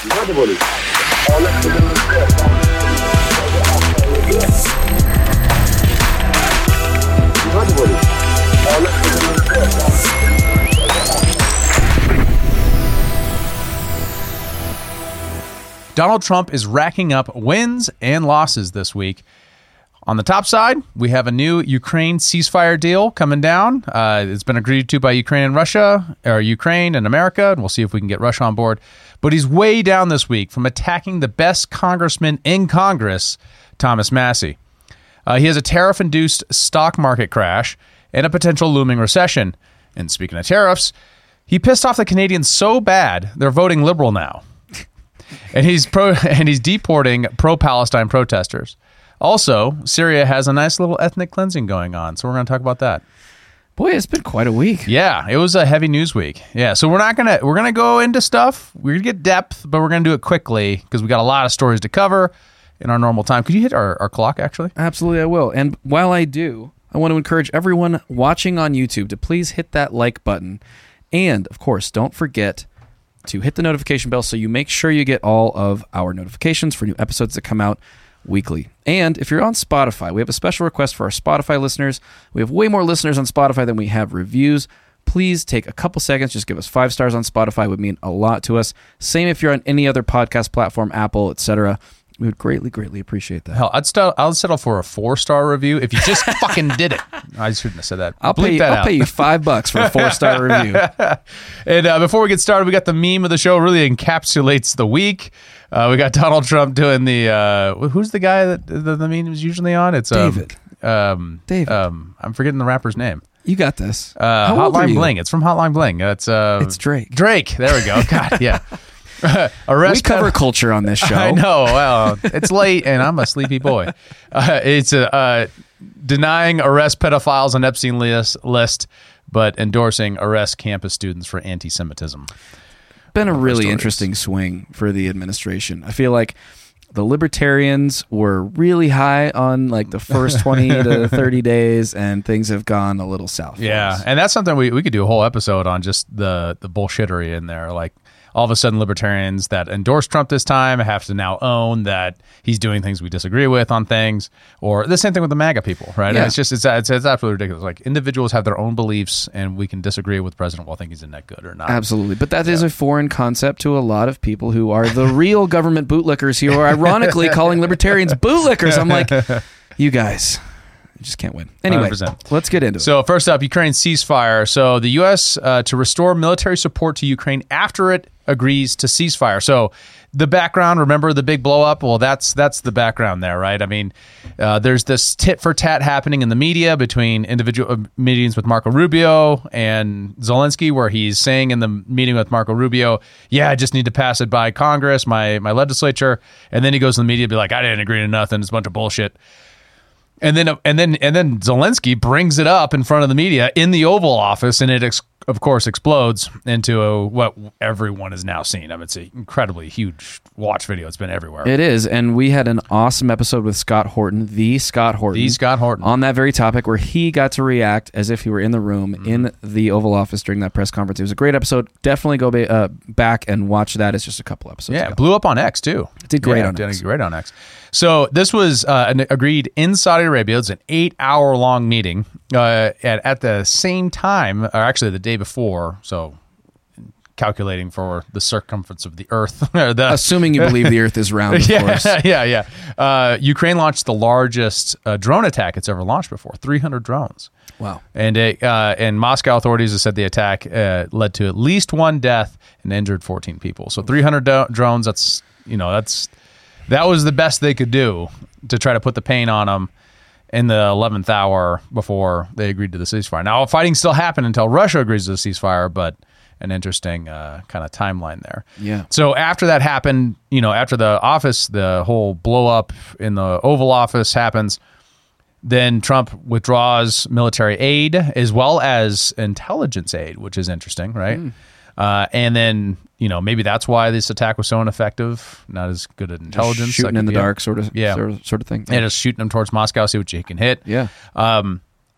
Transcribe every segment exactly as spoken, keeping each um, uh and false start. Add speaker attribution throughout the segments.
Speaker 1: Donald Trump is racking up wins and losses this week. On the top side, we have a new Ukraine ceasefire deal coming down. Uh, it's been agreed to by Ukraine and Russia, or Ukraine and America, and we'll see if we can get Russia on board. But he's way down this week from attacking the best congressman in Congress, Thomas Massie. Uh, he has a tariff-induced stock market crash and a potential looming recession. And speaking of tariffs, he pissed off the Canadians so bad they're voting liberal now. And he's pro and he's deporting pro-Palestine protesters. Also, Syria has a nice little ethnic cleansing going on, so we're going to talk about that.
Speaker 2: Boy, it's been quite a week.
Speaker 1: Yeah, it was a heavy news week. Yeah, so we're not gonna we're gonna go into stuff. We're gonna get depth, but we're gonna do it quickly because we got a lot of stories to cover in our normal time. Could you hit our, our clock, actually?
Speaker 2: Absolutely, I will. And while I do, I want to encourage everyone watching on YouTube to please hit that like button, and of course, don't forget to hit the notification bell so you make sure you get all of our notifications for new episodes that come out weekly. And if you're on Spotify, we have a special request for our Spotify listeners. We have way more listeners on Spotify than we have reviews. Please take a couple seconds, just give us five stars on Spotify. It would mean a lot to us. Same if you're on any other podcast platform, Apple, et cetera. We would greatly, greatly appreciate that.
Speaker 1: Hell, I'd st- I'll settle for a four-star review if you just fucking did it. I shouldn't have said that.
Speaker 2: I'll, pay you,
Speaker 1: that
Speaker 2: I'll pay you five bucks for a four-star review.
Speaker 1: And uh, before we get started, we got the meme of the show. Really encapsulates the week. Uh, we got Donald Trump doing the... Uh, who's the guy that the, the meme is usually on? It's um,
Speaker 2: David.
Speaker 1: Um,
Speaker 2: David.
Speaker 1: Um, I'm forgetting the rapper's name.
Speaker 2: You got this.
Speaker 1: Uh,
Speaker 2: How old are
Speaker 1: Hotline
Speaker 2: you?
Speaker 1: Bling. It's from Hotline Bling. It's uh,
Speaker 2: It's Drake.
Speaker 1: Drake. There we go. God, yeah. Arrest
Speaker 2: we cover
Speaker 1: ped-
Speaker 2: culture on this show.
Speaker 1: I know. Well, it's late, and I'm a sleepy boy. Uh, it's a, uh, denying arrest pedophiles on Epstein list, list, but endorsing arrest campus students for anti-Semitism.
Speaker 2: Been a really interesting swing for the administration. I feel like the libertarians were really high on like the first twenty to thirty days, and things have gone a little south.
Speaker 1: Yeah, and that's something we, we could do a whole episode on, just the the bullshittery in there. Like, all of a sudden, libertarians that endorse Trump this time have to now own that he's doing things we disagree with on things, or the same thing with the MAGA people, right?
Speaker 2: Yeah.
Speaker 1: And it's just it's, it's it's absolutely ridiculous. Like, individuals have their own beliefs, and we can disagree with the president while think he's a net good or not.
Speaker 2: Absolutely, but that yeah. is a foreign concept to a lot of people who are the real government bootlickers who are ironically calling libertarians bootlickers. I'm like, you guys. You just can't win. Anyway, one hundred percent. Let's get into it.
Speaker 1: So first up, Ukraine ceasefire. So the U S uh, to restore military support to Ukraine after it agrees to ceasefire. So the background, remember the big blow up? Well, that's that's the background there, right? I mean, uh, there's this tit for tat happening in the media between individual uh, meetings with Marco Rubio and Zelensky, where he's saying in the meeting with Marco Rubio, yeah, I just need to pass it by Congress, my my legislature. And then he goes to the media and be like, I didn't agree to nothing. It's a bunch of bullshit. And then, and then, and then Zelensky brings it up in front of the media in the Oval Office, and it, ex- of course, explodes into a, what everyone has now seen. I mean, it's an incredibly huge watch video. It's been everywhere.
Speaker 2: It is, and we had an awesome episode with Scott Horton, the Scott Horton,
Speaker 1: the Scott Horton,
Speaker 2: on that very topic, where he got to react as if he were in the room mm-hmm. in the Oval Office during that press conference. It was a great episode. Definitely go ba- uh, back and watch that. It's just a couple episodes.
Speaker 1: Yeah,
Speaker 2: ago.
Speaker 1: it blew up on X too.
Speaker 2: It did great
Speaker 1: yeah,
Speaker 2: on
Speaker 1: it
Speaker 2: X.
Speaker 1: Did great on X. So this was uh, an agreed in Saudi Arabia. It's an eight-hour-long meeting uh, at, at the same time, or actually the day before, so calculating for the circumference of the Earth. the,
Speaker 2: Assuming you believe the Earth is round, of
Speaker 1: yeah,
Speaker 2: course.
Speaker 1: Yeah, yeah. Uh, Ukraine launched the largest uh, drone attack it's ever launched before, three hundred drones.
Speaker 2: Wow.
Speaker 1: And, it, uh, and Moscow authorities have said the attack uh, led to at least one death and injured fourteen people. So three hundred do- drones, that's, you know, that's... That was the best they could do to try to put the pain on them in the eleventh hour before they agreed to the ceasefire. Now, fighting still happened until Russia agrees to the ceasefire, but an interesting uh, kind of timeline there.
Speaker 2: Yeah.
Speaker 1: So after that happened, you know, after the office, the whole blow up in the Oval Office happens, then Trump withdraws military aid as well as intelligence aid, which is interesting, right? Mm. Uh, and then, you know, maybe that's why this attack was so ineffective. Not as good at intelligence.
Speaker 2: Just shooting
Speaker 1: like,
Speaker 2: in the
Speaker 1: yeah.
Speaker 2: dark sort of,
Speaker 1: yeah.
Speaker 2: sort of, sort of thing.
Speaker 1: Yeah, just shooting them towards Moscow, see what you can hit.
Speaker 2: Yeah.
Speaker 1: Um,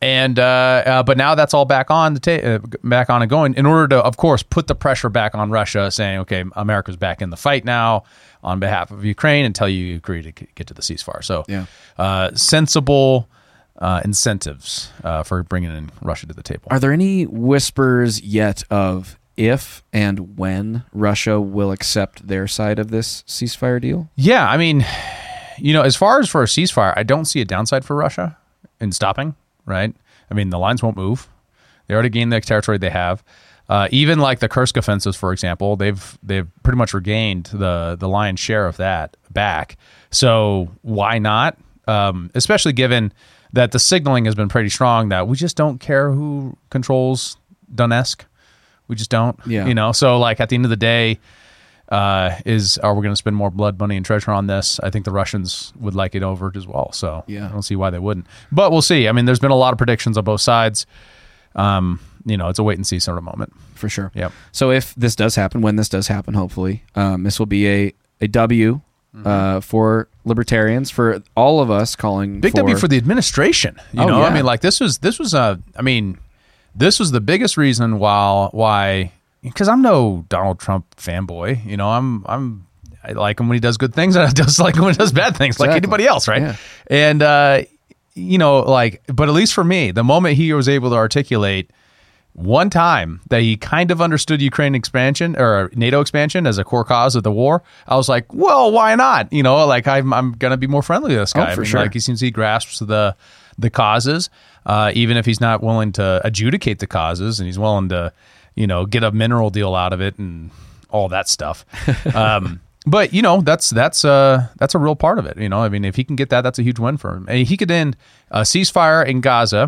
Speaker 1: And uh, uh, but now that's all back on the ta- uh, back on and going in order to, of course, put the pressure back on Russia, saying, okay, America's back in the fight now on behalf of Ukraine until you agree to get to the ceasefire. So
Speaker 2: Yeah.
Speaker 1: uh, sensible uh, incentives uh, for bringing in Russia to the table.
Speaker 2: Are there any whispers yet of if and when Russia will accept their side of this ceasefire deal?
Speaker 1: Yeah, I mean, you know, as far as for a ceasefire, I don't see a downside for Russia in stopping. Right? I mean, the lines won't move. They already gained the territory they have. Uh, even like the Kursk offensives, for example, they've they've pretty much regained the the lion's share of that back. So why not? Um, especially given that the signaling has been pretty strong that we just don't care who controls Donetsk. We just don't.
Speaker 2: Yeah.
Speaker 1: You know. So like at the end of the day, uh, is are we going to spend more blood, money, and treasure on this? I think the Russians would like it over as well. So
Speaker 2: Yeah.
Speaker 1: I don't see why they wouldn't. But we'll see. I mean, there's been a lot of predictions on both sides. Um, you know, it's a wait and see sort of moment.
Speaker 2: For sure.
Speaker 1: Yep.
Speaker 2: So if this does happen, when this does happen, hopefully, um, this will be a, a W
Speaker 1: Mm-hmm.
Speaker 2: uh, for libertarians, for all of us calling
Speaker 1: Big
Speaker 2: for...
Speaker 1: W for the administration. You
Speaker 2: Oh,
Speaker 1: know,
Speaker 2: yeah.
Speaker 1: I mean, like this was this was a. I mean, this was the biggest reason why why because I'm no Donald Trump fanboy. You know, I'm I'm I like him when he does good things, and I just like him when he does bad things, like
Speaker 2: Exactly.
Speaker 1: anybody else, right?
Speaker 2: Yeah.
Speaker 1: And uh, you know, like, but at least for me, the moment he was able to articulate one time that he kind of understood Ukraine expansion or NATO expansion as a core cause of the war, I was like, well, why not? You know, like I'm, I'm going to be more friendly to this guy.
Speaker 2: Oh, for
Speaker 1: I mean,
Speaker 2: sure.
Speaker 1: Like he seems he grasps the, the causes, uh, even if he's not willing to adjudicate the causes, and he's willing to, you know, get a mineral deal out of it and all that stuff. Um, but you know, that's, that's, uh, that's a real part of it. You know, I mean, if he can get that, that's a huge win for him. And he could end a ceasefire in Gaza.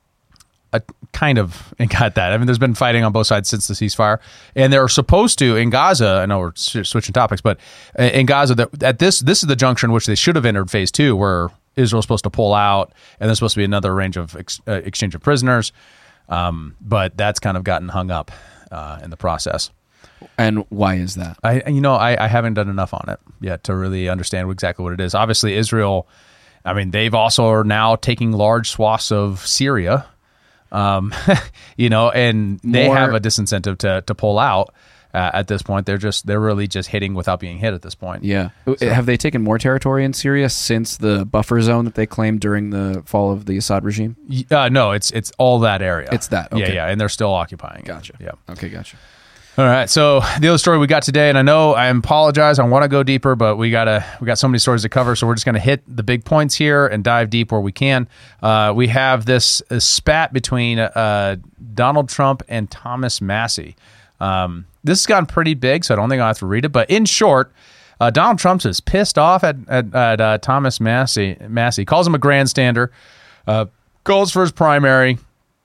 Speaker 1: A kind of and got that. I mean, there's been fighting on both sides since the ceasefire, and they're supposed to in Gaza. I know we're s- switching topics, but in Gaza, that at this this is the juncture in which they should have entered phase two, where Israel's supposed to pull out, and there's supposed to be another range of ex, uh, exchange of prisoners. Um, but that's kind of gotten hung up uh, in the process.
Speaker 2: And why is that?
Speaker 1: I, you know, I, I haven't done enough on it yet to really understand exactly what it is. Obviously, Israel. I mean, they've also are now taking large swaths of Syria. Um, you know, and they
Speaker 2: More-
Speaker 1: have a disincentive to to pull out uh, at this point. They're just they're really just hitting without being hit at this point.
Speaker 2: Yeah. Have they taken more territory in Syria since the buffer zone that they claimed during the fall of the Assad regime?
Speaker 1: Y- Uh, no, it's it's all that area.
Speaker 2: It's that,
Speaker 1: Yeah,
Speaker 2: okay.
Speaker 1: yeah, and they're still occupying.
Speaker 2: Gotcha.
Speaker 1: It. Yeah.
Speaker 2: Okay, gotcha.
Speaker 1: All right. So the other story we got today, and I know I apologize, I want to go deeper, but we gotta we got so many stories to cover, so we're just gonna hit the big points here and dive deep where we can. Uh, we have this, this spat between uh, Donald Trump and Thomas Massey. Um, this has gotten pretty big, so I don't think I'll have to read it. But in short, uh, Donald Trump's is pissed off at at, at uh, Thomas Massey. Massey calls him a grandstander. Uh, goes for his primary.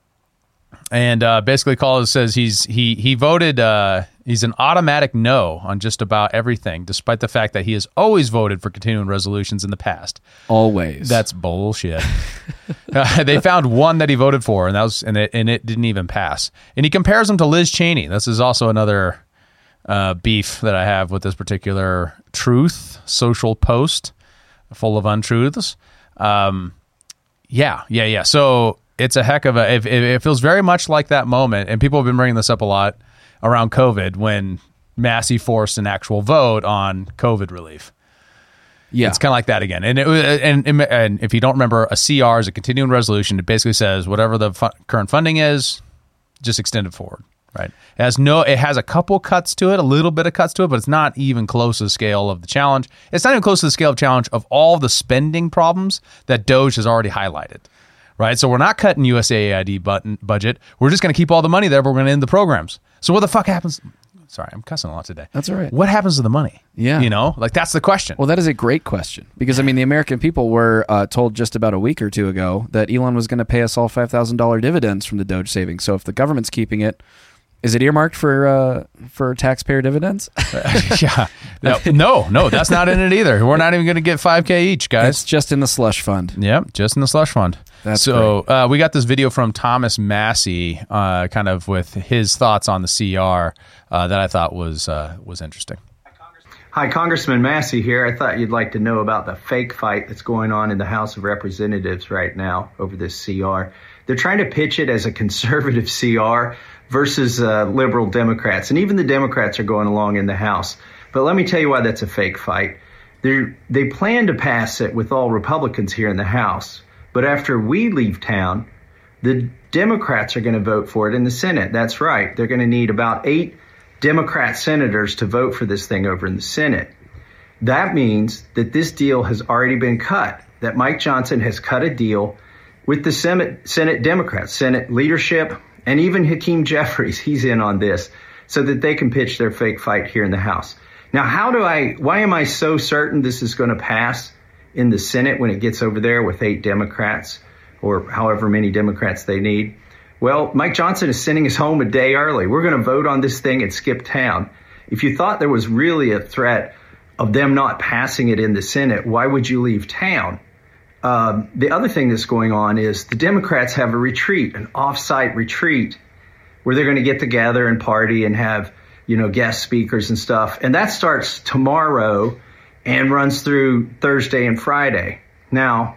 Speaker 1: And uh, basically, calls says he's he he voted uh, he's an automatic no on just about everything, despite the fact that he has always voted for continuing resolutions in the past.
Speaker 2: Always.
Speaker 1: That's bullshit. uh, they found one that he voted for, and that was and it and it didn't even pass. And he compares him to Liz Cheney. This is also another uh, beef that I have with this particular Truth social post, full of untruths. Um, yeah, yeah, yeah. So. It's a heck of a. It, it feels very much like that moment, and people have been bringing this up a lot around COVID when Massey forced an actual vote on COVID relief.
Speaker 2: yeah.
Speaker 1: It's kind of like that again. And, it, and and and if you don't remember, a C R is a continuing resolution. It basically says whatever the fu- current funding is, just extend it forward. Right? It has no. It has a couple cuts to it, a little bit of cuts to it, but it's not even close to the scale of the challenge. It's not even close to the scale of challenge of all the spending problems that Doge has already highlighted. Right, so we're not cutting U S A I D button budget. We're just going to keep all the money there, but we're going to end the programs. So what the fuck happens? Sorry, I'm cussing a lot today.
Speaker 2: That's all right.
Speaker 1: What happens to the money?
Speaker 2: Yeah.
Speaker 1: You know, like that's the question.
Speaker 2: Well, that is a great question because, I mean, the American people were uh, told just about a week or two ago that Elon was going to pay us all five thousand dollars dividends from the Doge savings. So if the government's keeping it, is it earmarked for uh, for taxpayer dividends?
Speaker 1: yeah. No, no, no, that's not in it either. We're not even going to get five K each, guys.
Speaker 2: It's just in the slush fund.
Speaker 1: Yep, just in the slush fund.
Speaker 2: That's
Speaker 1: so uh, we got this video from Thomas Massey, uh, kind of with his thoughts on the C R uh, that I thought was uh, was interesting.
Speaker 3: Hi, Congressman Massey here. I thought you'd like to know about the fake fight that's going on in the House of Representatives right now over this C R. They're trying to pitch it as a conservative C R versus uh, liberal Democrats. And even the Democrats are going along in the House. But let me tell you why that's a fake fight. They're, they plan to pass it with all Republicans here in the House. But after we leave town, the Democrats are going to vote for it in the Senate. That's right. They're going to need about eight Democrat senators to vote for this thing over in the Senate. That means that this deal has already been cut, that Mike Johnson has cut a deal with the Senate, Senate Democrats, Senate leadership, and even Hakeem Jeffries. He's in on this so that they can pitch their fake fight here in the House. Now, how do I, why am I so certain this is going to pass in the Senate when it gets over there with eight Democrats or however many Democrats they need? Well, Mike Johnson is sending us home a day early. We're going to vote on this thing and skip town. If you thought there was really a threat of them not passing it in the Senate, why would you leave town? Um, the other thing that's going on is the Democrats have a retreat, an off-site retreat, where they're going to get together and party and have, you know, guest speakers and stuff. And that starts tomorrow and runs through Thursday and Friday. Now,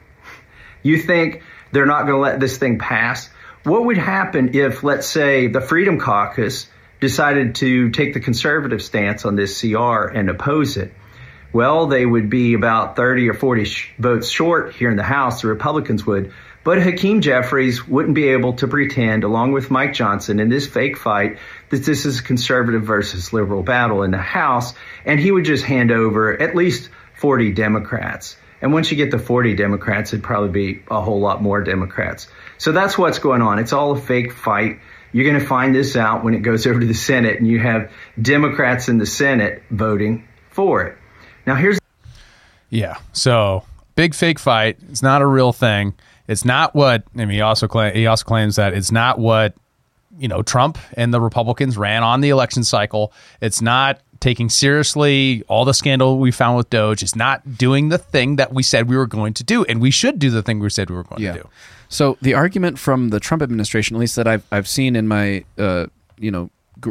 Speaker 3: you think they're not going to let this thing pass? What would happen if, let's say, the Freedom Caucus decided to take the conservative stance on this C R and oppose it? Well, they would be about thirty or forty sh- votes short here in the House, the Republicans would. But Hakeem Jeffries wouldn't be able to pretend, along with Mike Johnson, in this fake fight, that this is a conservative versus liberal battle in the House, and he would just hand over at least forty Democrats. And once you get to forty Democrats, it'd probably be a whole lot more Democrats. So that's what's going on. It's all a fake fight. You're going to find this out when it goes over to the Senate, and you have Democrats in the Senate voting for it. Now, here's...
Speaker 1: Yeah, so big fake fight. It's not a real thing. It's not what, I mean, he also, cla- he also claims that it's not what, you know, Trump and the Republicans ran on the election cycle. It's not taking seriously all the scandal we found with Doge. It's not doing the thing that we said we were going to do, and we should do the thing we said we were going
Speaker 2: yeah.
Speaker 1: to do.
Speaker 2: So the argument from the Trump administration, at least that I've I've seen in my, uh, you know,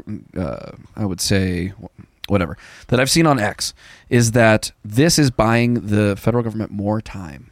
Speaker 2: uh, I would say, whatever, that I've seen on X, is that this is buying the federal government more time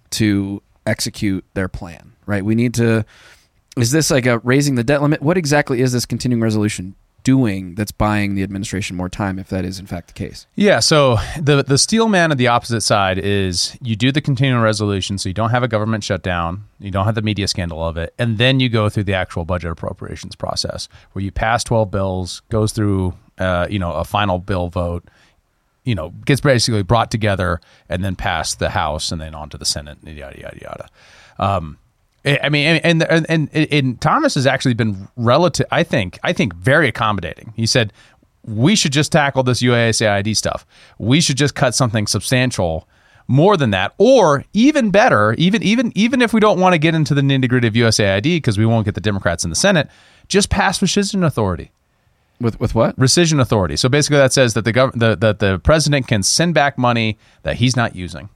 Speaker 2: to execute their plan, right? We need to, is this like a raising the debt limit? What exactly is this continuing resolution doing that's buying the administration more time, if that is in fact the case?
Speaker 1: Yeah, so the the steel man of the opposite side is you do the continuing resolution so you don't have a government shutdown, you don't have the media scandal of it, and then you go through the actual budget appropriations process where you pass twelve bills, goes through uh, you know, a final bill vote, you know, gets basically brought together and then passed the House and then on to the Senate, yada, yada, yada. Um, I mean, and, and and and Thomas has actually been relative. I think I think very accommodating. He said we should just tackle this U S A I D stuff. We should just cut something substantial more than that, or even better, even even even if we don't want to get into the nitty gritty of U S A I D because we won't get the Democrats in the Senate, just pass rescission authority.
Speaker 2: With with what?
Speaker 1: Rescission authority. So basically, that says that the gov- the that the president can send back money that he's not using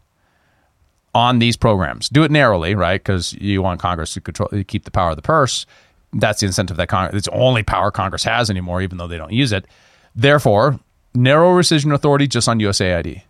Speaker 1: on these programs. Do it narrowly, right? Because you want Congress to control, keep the power of the purse. That's the incentive that Congress, it's the only power Congress has anymore, even though they don't use it. Therefore, narrow rescission authority just on U S A I D.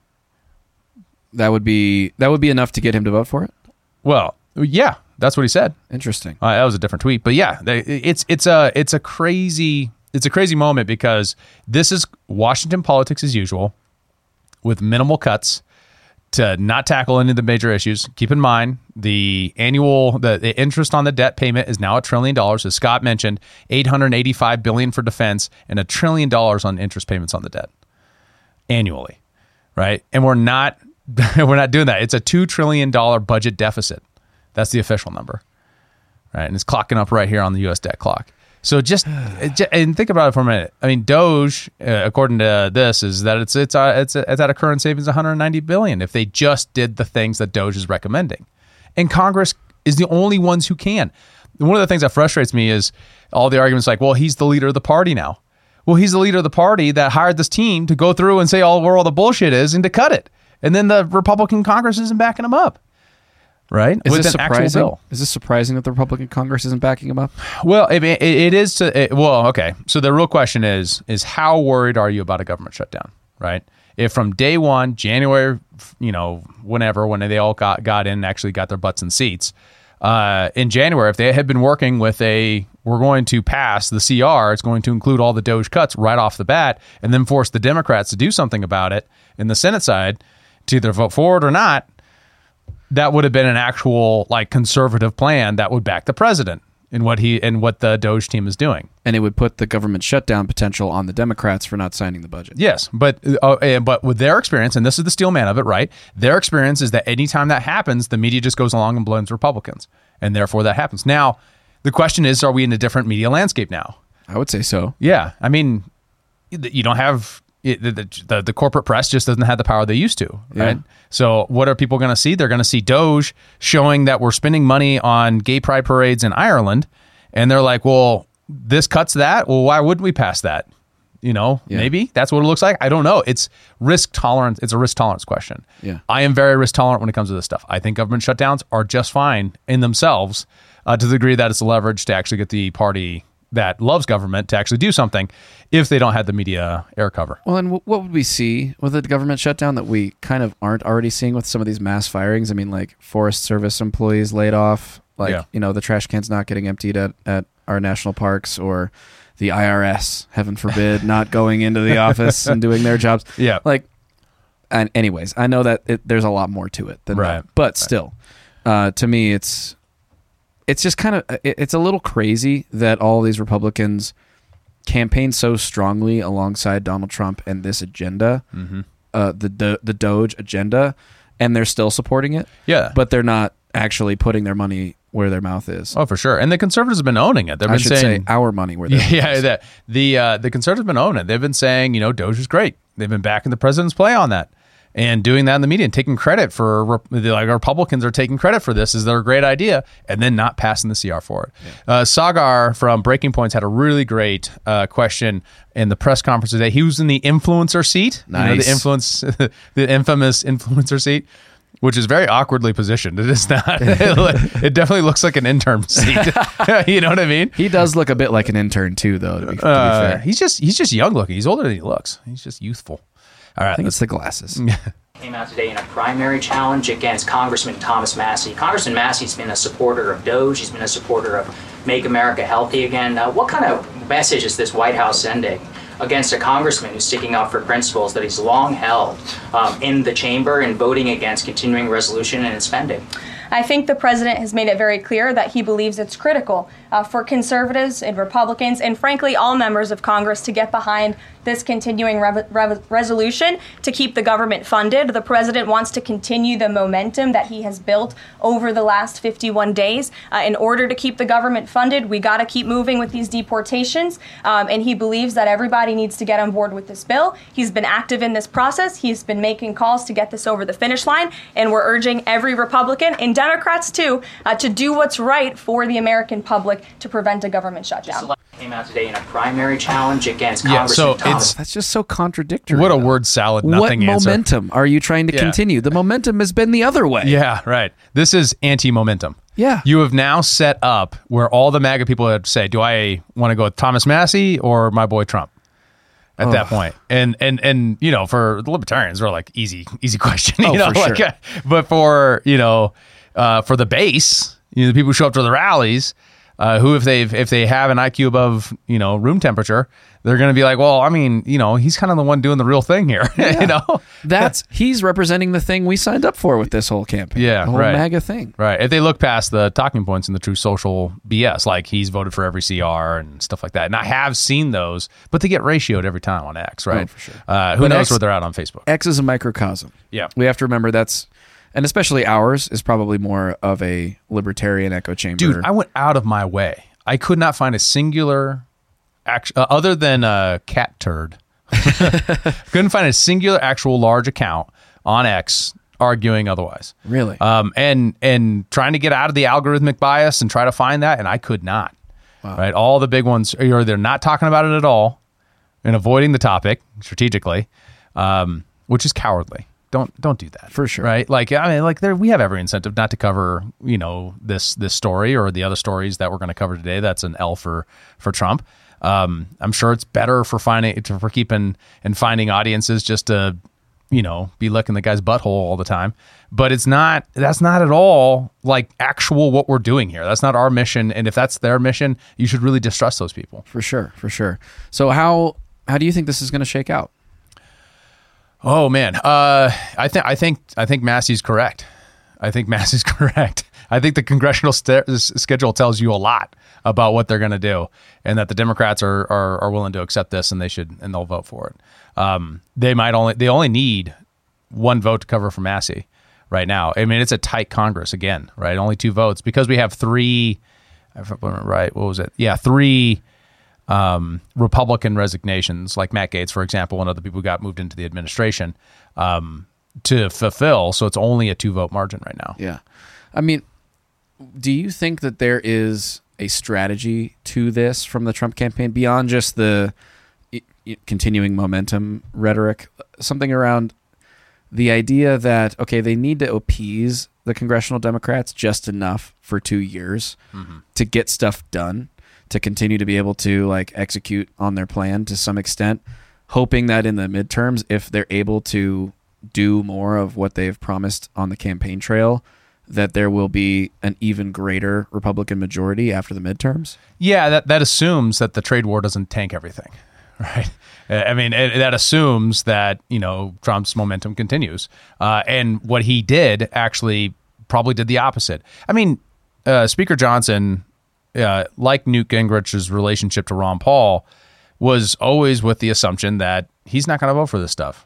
Speaker 2: That would be that would be enough to get him to vote for it?
Speaker 1: Well, yeah, that's what he said.
Speaker 2: Interesting.
Speaker 1: Uh, that was a different tweet, but yeah, they, it's it's a it's a crazy it's a crazy moment because this is Washington politics as usual, with minimal cuts to not tackle any of the major issues. Keep in mind, the annual the, the interest on the debt payment is now a trillion dollars. As Scott mentioned, eight hundred eighty-five billion dollars for defense and a trillion dollars on interest payments on the debt annually, right? And we're not we're not doing that. It's a two trillion dollars budget deficit. That's the official number, right? And it's clocking up right here on the U S debt clock. So just, and think about it for a minute. I mean, Doge, uh, according to this, is that it's it's uh, it's it's at a current savings of one hundred ninety billion dollars if they just did the things that Doge is recommending, and Congress is the only ones who can. One of the things that frustrates me is all the arguments like, well, he's the leader of the party now. Well, he's the leader of the party that hired this team to go through and say all where all the bullshit is and to cut it, and then the Republican Congress isn't backing him up. Right?
Speaker 2: Is
Speaker 1: With
Speaker 2: this
Speaker 1: an actual
Speaker 2: surprising?
Speaker 1: bill.
Speaker 2: Is this surprising that the Republican Congress isn't backing him up?
Speaker 1: Well, it, it, it is. To, it, well, okay. So the real question is, is how worried are you about a government shutdown? Right? If from day one, January, you know, whenever, when they all got, got in and actually got their butts in seats, uh, in January, if they had been working with a, we're going to pass the C R, it's going to include all the Doge cuts right off the bat, and then force the Democrats to do something about it in the Senate side to either vote for it or not, that would have been an actual like conservative plan that would back the president in what he and what the Doge team is doing.
Speaker 2: And it would put the government shutdown potential on the Democrats for not signing the budget.
Speaker 1: Yes, but uh, but with their experience, and this is the steel man of it, right? Their experience is that anytime that happens, the media just goes along and blames Republicans, and therefore that happens. Now, the question is, are we in a different media landscape now?
Speaker 2: I would say so.
Speaker 1: Yeah, I mean, you don't have it, the, the the corporate press just doesn't have the power they used to, right? Yeah. So what are people going to see? They're going to see Doge showing that we're spending money on gay pride parades in Ireland, and they're like, well, this cuts that. Well, why wouldn't we pass that? You know, yeah. Maybe that's what it looks like. I don't know. It's risk tolerance. It's a risk tolerance question.
Speaker 2: Yeah.
Speaker 1: I am very risk tolerant when it comes to this stuff. I think government shutdowns are just fine in themselves uh, to the degree that it's a leverage to actually get the party that loves government to actually do something if they don't have the media air cover.
Speaker 2: Well, and w- what would we see with a government shutdown that we kind of aren't already seeing with some of these mass firings? I mean, like Forest Service employees laid off, like, yeah. you know, the trash cans not getting emptied at, at our national parks, or the I R S, heaven forbid, not going into the office and doing their jobs.
Speaker 1: Yeah.
Speaker 2: Like, and anyways, I know that it, there's a lot more to it than
Speaker 1: right.
Speaker 2: that. But
Speaker 1: right.
Speaker 2: still, uh, to me, it's it's just kind of, it, it's a little crazy that all these Republicans campaign so strongly alongside Donald Trump and this agenda, mm-hmm. uh, the, the the Doge agenda, and they're still supporting it.
Speaker 1: Yeah.
Speaker 2: But they're not actually putting their money where their mouth is.
Speaker 1: Oh, for sure. And the conservatives have been owning it. They've been
Speaker 2: I should
Speaker 1: saying,
Speaker 2: say our money where their mouth
Speaker 1: yeah,
Speaker 2: is.
Speaker 1: Yeah, the uh, the conservatives have been owning it. They've been saying, you know, Doge is great. They've been backing the president's play on that and doing that in the media and taking credit for, like, Republicans are taking credit for this as their great idea and then not passing the C R for it. Yeah. Uh, Sagar from Breaking Points had a really great uh, question in the press conference today. He was in the influencer seat.
Speaker 2: Nice.
Speaker 1: You know, the influence, the infamous influencer seat, which is very awkwardly positioned. It is not. It definitely looks like an intern seat. You know what I mean?
Speaker 2: He does look a bit like an intern too, though. To be, to be
Speaker 1: uh,
Speaker 2: fair,
Speaker 1: he's just he's just young looking. He's older than he looks. He's just youthful. All right,
Speaker 2: I think it's the glasses.
Speaker 4: Came out today in a primary challenge against Congressman Thomas Massie. Congressman Massie's been a supporter of Doge. He's been a supporter of Make America Healthy Again. Uh, what kind of message is this White House sending against a congressman who's sticking up for principles that he's long held um, in the chamber and voting against continuing resolution and spending?
Speaker 5: I think the president has made it very clear that he believes it's critical uh, for conservatives and Republicans and, frankly, all members of Congress to get behind this continuing re- re- resolution to keep the government funded. The president wants to continue the momentum that he has built over the last fifty-one days. Uh, in order to keep the government funded, we got to keep moving with these deportations, um, and he believes that everybody needs to get on board with this bill. He's been active in this process. He's been making calls to get this over the finish line, and we're urging every Republican and Democrats, too, uh, to do what's right for the American public to prevent a government shutdown.
Speaker 4: Came out today in a primary challenge against
Speaker 1: yeah,
Speaker 4: Congressman
Speaker 1: so
Speaker 4: Thomas.
Speaker 1: it's,
Speaker 2: That's just so contradictory.
Speaker 1: What a
Speaker 2: though.
Speaker 1: word salad, nothing
Speaker 2: what
Speaker 1: answer.
Speaker 2: What momentum are you trying to
Speaker 1: yeah.
Speaker 2: continue? The momentum has been the other way.
Speaker 1: Yeah, right. This is anti-momentum.
Speaker 2: Yeah.
Speaker 1: You have now set up where all the MAGA people have to say, do I want to go with Thomas Massie or my boy Trump? At oh. that point. And, and, and, you know, for the libertarians, we're like, easy, easy question.
Speaker 2: Oh,
Speaker 1: you know,
Speaker 2: for
Speaker 1: like,
Speaker 2: sure.
Speaker 1: uh, but for, you know, uh, for the base, you know, the people who show up to the rallies, uh, who, if they've, if they have an I Q above, you know, room temperature, they're going to be like, well, I mean, you know, he's kind of the one doing the real thing here.
Speaker 2: Yeah.
Speaker 1: You know,
Speaker 2: that's, he's representing the thing we signed up for with this whole campaign.
Speaker 1: Yeah.
Speaker 2: The whole
Speaker 1: right.
Speaker 2: MAGA thing.
Speaker 1: Right. If they look past the talking points and the true social B S, like he's voted for every C R and stuff like that. And I have seen those, but they get ratioed every time on X, right?
Speaker 2: Oh, for sure.
Speaker 1: Uh, who
Speaker 2: but
Speaker 1: knows
Speaker 2: X,
Speaker 1: where they're at on Facebook?
Speaker 2: X is a microcosm.
Speaker 1: Yeah.
Speaker 2: We have to remember that's, and especially ours is probably more of a libertarian echo chamber.
Speaker 1: Dude, I went out of my way. I could not find a singular, act, uh, other than a cat turd, couldn't find a singular actual large account on X arguing otherwise.
Speaker 2: Really?
Speaker 1: Um, and and trying to get out of the algorithmic bias and try to find that, and I could not. Wow. Right? All the big ones are either not talking about it at all and avoiding the topic strategically, um, which is cowardly. Don't don't do that.
Speaker 2: For sure.
Speaker 1: Right? Like, I mean, like there we have every incentive not to cover, you know, this this story or the other stories that we're going to cover today. That's an L for for Trump. Um, I'm sure it's better for finding for keeping and finding audiences just to you know, be licking the guy's butthole all the time. But it's not, that's not at all like actual what we're doing here. That's not our mission. And if that's their mission, you should really distrust those people.
Speaker 2: For sure, for sure. So how how do you think this is going to shake out?
Speaker 1: Oh man, uh, I think I think I think Massey's correct. I think Massey's correct. I think the congressional st- schedule tells you a lot about what they're going to do, and that the Democrats are, are are willing to accept this, and they should, and they'll vote for it. Um, they might only they only need one vote to cover for Massey right now. I mean, it's a tight Congress again, right? Only two votes because we have three. Right? What was it? Yeah, three. Um, Republican resignations, like Matt Gaetz, for example, one of the people who got moved into the administration, um, to fulfill. So it's only a two vote margin right now.
Speaker 2: Yeah. I mean, do you think that there is a strategy to this from the Trump campaign beyond just the i- i- continuing momentum rhetoric? Something around the idea that, okay, they need to appease the congressional Democrats just enough for two years mm-hmm. to get stuff done, to continue to be able to like execute on their plan to some extent, hoping that in the midterms, if they're able to do more of what they've promised on the campaign trail, that there will be an even greater Republican majority after the midterms?
Speaker 1: Yeah, that, that assumes that the trade war doesn't tank everything, right? I mean, it, that assumes that, you know, Trump's momentum continues. Uh, and what he did actually probably did the opposite. I mean, uh, Speaker Johnson, Uh, like Newt Gingrich's relationship to Ron Paul, was always with the assumption that he's not going to vote for this stuff.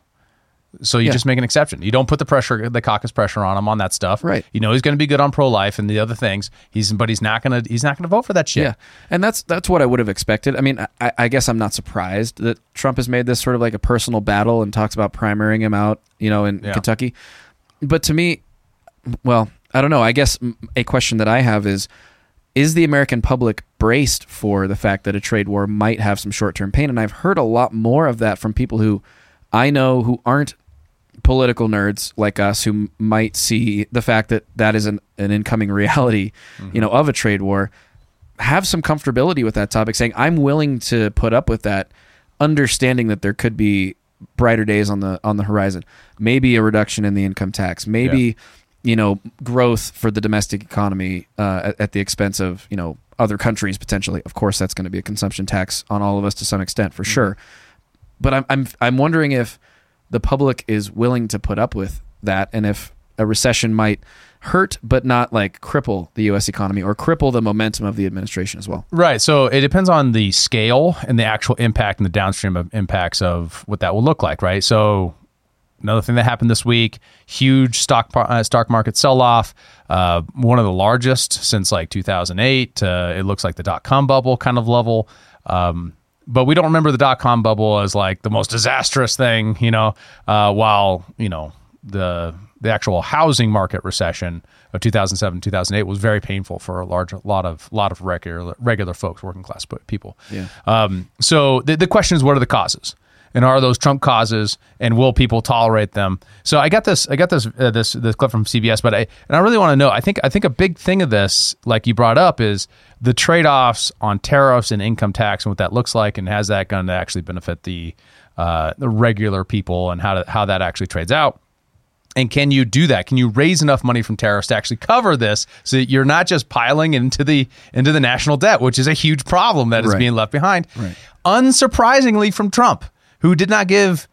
Speaker 1: So you
Speaker 2: Yeah.
Speaker 1: just make an exception. You don't put the pressure, the caucus pressure on him on that stuff.
Speaker 2: Right.
Speaker 1: You know he's going to be good on pro-life and the other things. He's, but he's not going to. He's not going to vote for that shit.
Speaker 2: Yeah, and that's that's what I would have expected. I mean, I, I guess I'm not surprised that Trump has made this sort of like a personal battle and talks about primarying him out, you know, in
Speaker 1: Yeah.
Speaker 2: Kentucky. But to me, well, I don't know. I guess a question that I have is, is the American public braced for the fact that a trade war might have some short-term pain? And I've heard a lot more of that from people who I know who aren't political nerds like us, who might see the fact that that is an, an incoming reality, mm-hmm. you know, of a trade war, have some comfortability with that topic, saying, I'm willing to put up with that, understanding that there could be brighter days on the on the horizon. Maybe a reduction in the income tax, maybe, yeah. you know, growth for the domestic economy uh, at, at the expense of, you know, other countries potentially. Of course, that's going to be a consumption tax on all of us to some extent, for mm-hmm. sure. But I'm I'm I'm wondering if the public is willing to put up with that, and if a recession might hurt but not like cripple the U S economy or cripple the momentum of the administration as well.
Speaker 1: Right. So it depends on the scale and the actual impact and the downstream of impacts of what that will look like, right? So another thing that happened this week, huge stock uh, stock market sell-off, uh, one of the largest since like two thousand eight. Uh, it looks like the dot-com bubble kind of level. Um, but we don't remember the dot-com bubble as like the most disastrous thing, you know, uh, while, you know, the the actual housing market recession of two thousand seven, two thousand eight was very painful for a large lot of lot of regular regular folks, working class people.
Speaker 2: Yeah.
Speaker 1: Um, so the, the question is, what are the causes? And are those Trump causes, and will people tolerate them? So I got this, I got this, uh, this, this clip from C B S, but I, and I really want to know. I think, I think a big thing of this, like you brought up, is the trade-offs on tariffs and income tax, and what that looks like, and has that going to actually benefit the, uh, the regular people, and how to, how that actually trades out. And can you do that? Can you raise enough money from tariffs to actually cover this, so that you're not just piling into the into the national debt, which is a huge problem that is
Speaker 2: right.
Speaker 1: being left behind,
Speaker 2: right.
Speaker 1: unsurprisingly from Trump, who did not give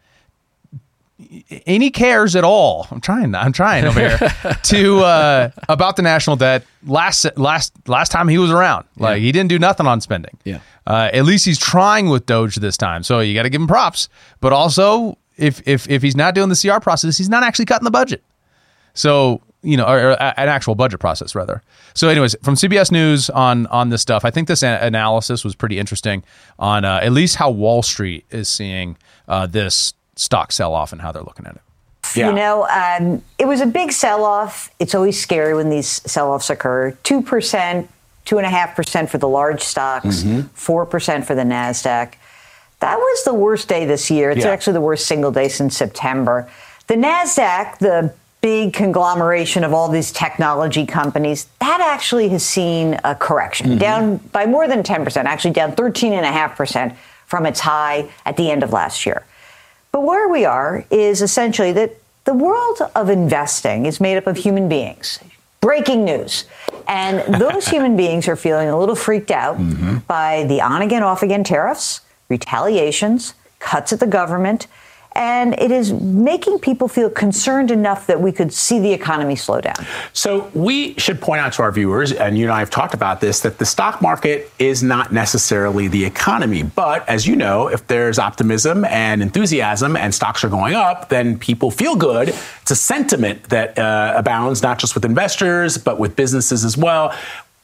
Speaker 1: any cares at all. I'm trying. I'm trying over here to uh, about the national debt last last last time he was around. Like yeah. he didn't do nothing on spending.
Speaker 2: Yeah.
Speaker 1: Uh, at least he's trying with Doge this time. So you got to give him props. But also, if if if he's not doing the C R process, he's not actually cutting the budget. So you know, or, or an actual budget process rather. So, anyways, from C B S News on on this stuff, I think this a- analysis was pretty interesting on uh, at least how Wall Street is seeing uh, this stock sell-off and how they're looking at it.
Speaker 6: Yeah. You know, um, it was a big sell-off. It's always scary when these sell-offs occur. two percent, two point five percent for the large stocks, mm-hmm. four percent for the NASDAQ. That was the worst day this year. It's
Speaker 7: yeah.
Speaker 6: actually the worst single day since September. The NASDAQ, the big conglomeration of all these technology companies, that actually has seen a correction, mm-hmm. down by more than ten percent, actually down thirteen point five percent from its high at the end of last year. But where we are is essentially that the world of investing is made up of human beings. Breaking news. And those human beings are feeling a little freaked out mm-hmm. by the on-again, off-again tariffs, retaliations, cuts at the government, and it is making people feel concerned enough that we could see the economy slow down.
Speaker 7: So we should point out to our viewers, and you and I have talked about this, that the stock market is not necessarily the economy. But as you know, if there's optimism and enthusiasm and stocks are going up, then people feel good. It's a sentiment that uh, abounds not just with investors, but with businesses as well.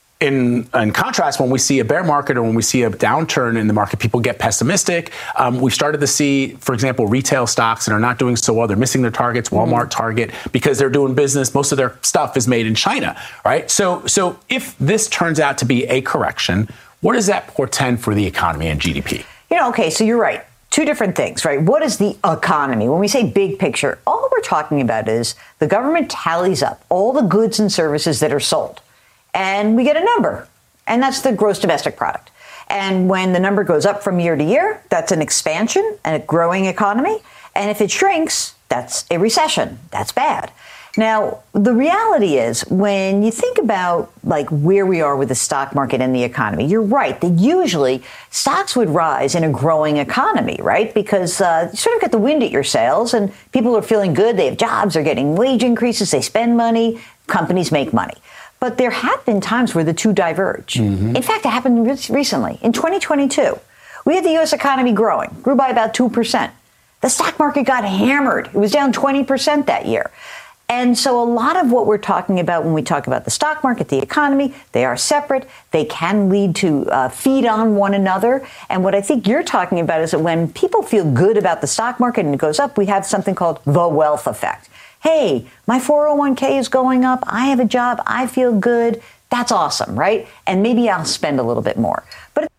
Speaker 7: In, in contrast, when we see a bear market or when we see a downturn in the market, people get pessimistic. Um, we've started to see, for example, retail stocks that are not doing so well. They're missing their targets, Walmart, mm. Target, because they're doing business. Most of their stuff is made in China, right? So, so if this turns out to be a correction, what does that portend for the economy and G D P?
Speaker 6: You know, okay, so you're right. Two different things, right? What is the economy? When we say big picture, all we're talking about is the government tallies up all the goods and services that are sold. And we get a number, and that's the gross domestic product. And when the number goes up from year to year, that's an expansion and a growing economy. And if it shrinks, that's a recession. That's bad. Now, the reality is when you think about like where we are with the stock market and the economy, you're right that usually stocks would rise in a growing economy, right? Because uh, you sort of get the wind at your sails and people are feeling good. They have jobs, they're getting wage increases, they spend money, companies make money. But there have been times where the two diverge. Mm-hmm. In fact, it happened recently. In twenty twenty-two, we had the U S economy growing, grew by about two percent. The stock market got hammered. It was down twenty percent that year. And so a lot of what we're talking about when we talk about the stock market, the economy, they are separate. They can lead to uh, feed on one another. And what I think you're talking about is that when people feel good about the stock market and it goes up, we have something called the wealth effect. Hey, my four oh one k is going up. I have a job. I feel good. That's awesome, right? And maybe I'll spend a little bit more. But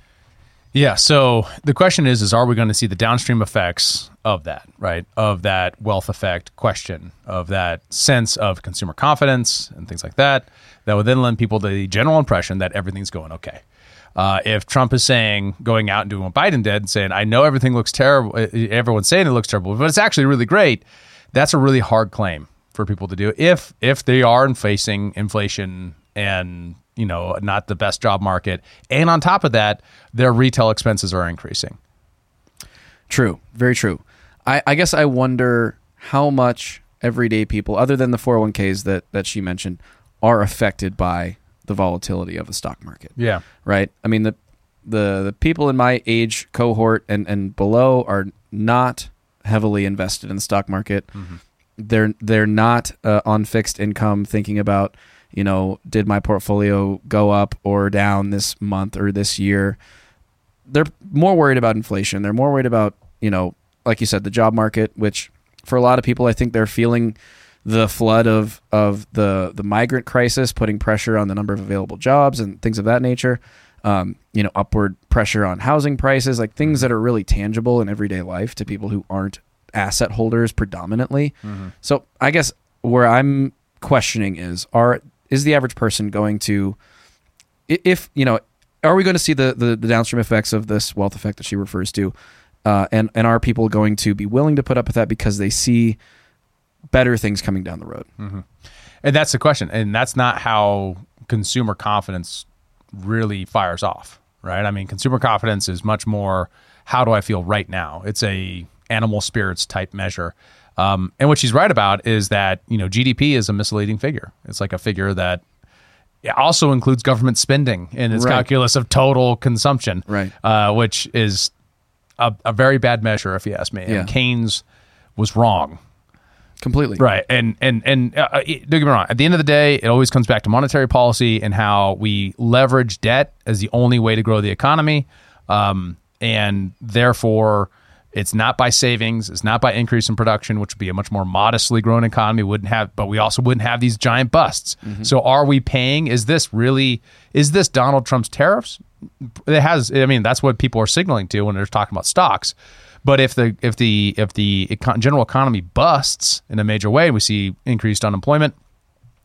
Speaker 1: yeah, so the question is, is are we going to see the downstream effects of that, right? Of that wealth effect question, of that sense of consumer confidence and things like that, that would then lend people the general impression that everything's going okay. Uh, if Trump is saying, going out and doing what Biden did and saying, I know everything looks terrible, everyone's saying it looks terrible, but it's actually really great, that's a really hard claim for people to do if if they are facing inflation and, you know, not the best job market. And on top of that, their retail expenses are increasing.
Speaker 2: True. Very true. I, I guess I wonder how much everyday people, other than the four oh one k's that, that she mentioned, are affected by the volatility of the stock market.
Speaker 1: Yeah.
Speaker 2: Right? I mean, the the, the people in my age cohort and, and below are not heavily invested in the stock market. Mm-hmm. They're they're not uh, on fixed income thinking about, you know, did my portfolio go up or down this month or this year? They're more worried about inflation. They're more worried about, you know, like you said, the job market, which for a lot of people, I think they're feeling the flood of of the the migrant crisis, putting pressure on the number of available jobs and things of that nature. Um, you know, upward pressure on housing prices, like things that are really tangible in everyday life to people who aren't asset holders predominantly. Mm-hmm. So I guess where I'm questioning is, are is the average person going to, if, you know, are we going to see the, the, the downstream effects of this wealth effect that she refers to? Uh, and, and are people going to be willing to put up with that because they see better things coming down the road?
Speaker 1: Mm-hmm. And that's the question. And that's not how consumer confidence really fires off, right? I mean, consumer confidence is much more, how do I feel right now? It's a animal spirits type measure. Um, and what she's right about is that, you know, G D P is a misleading figure. It's like a figure that also includes government spending in its right. calculus of total consumption,
Speaker 2: right?
Speaker 1: Uh, which is a, a very bad measure, if you ask me.
Speaker 2: Yeah.
Speaker 1: And Keynes was wrong.
Speaker 2: Completely.
Speaker 1: Right. And and and uh, don't get me wrong. At the end of the day, it always comes back to monetary policy and how we leverage debt as the only way to grow the economy. Um, and therefore, it's not by savings. It's not by increase in production, which would be a much more modestly grown economy. Wouldn't have, but we also wouldn't have these giant busts. Mm-hmm. So are we paying? Is this really, is this Donald Trump's tariffs? It has, I mean, that's what people are signaling to when they're talking about stocks. But if the if the if the econ- general economy busts in a major way, we see increased unemployment,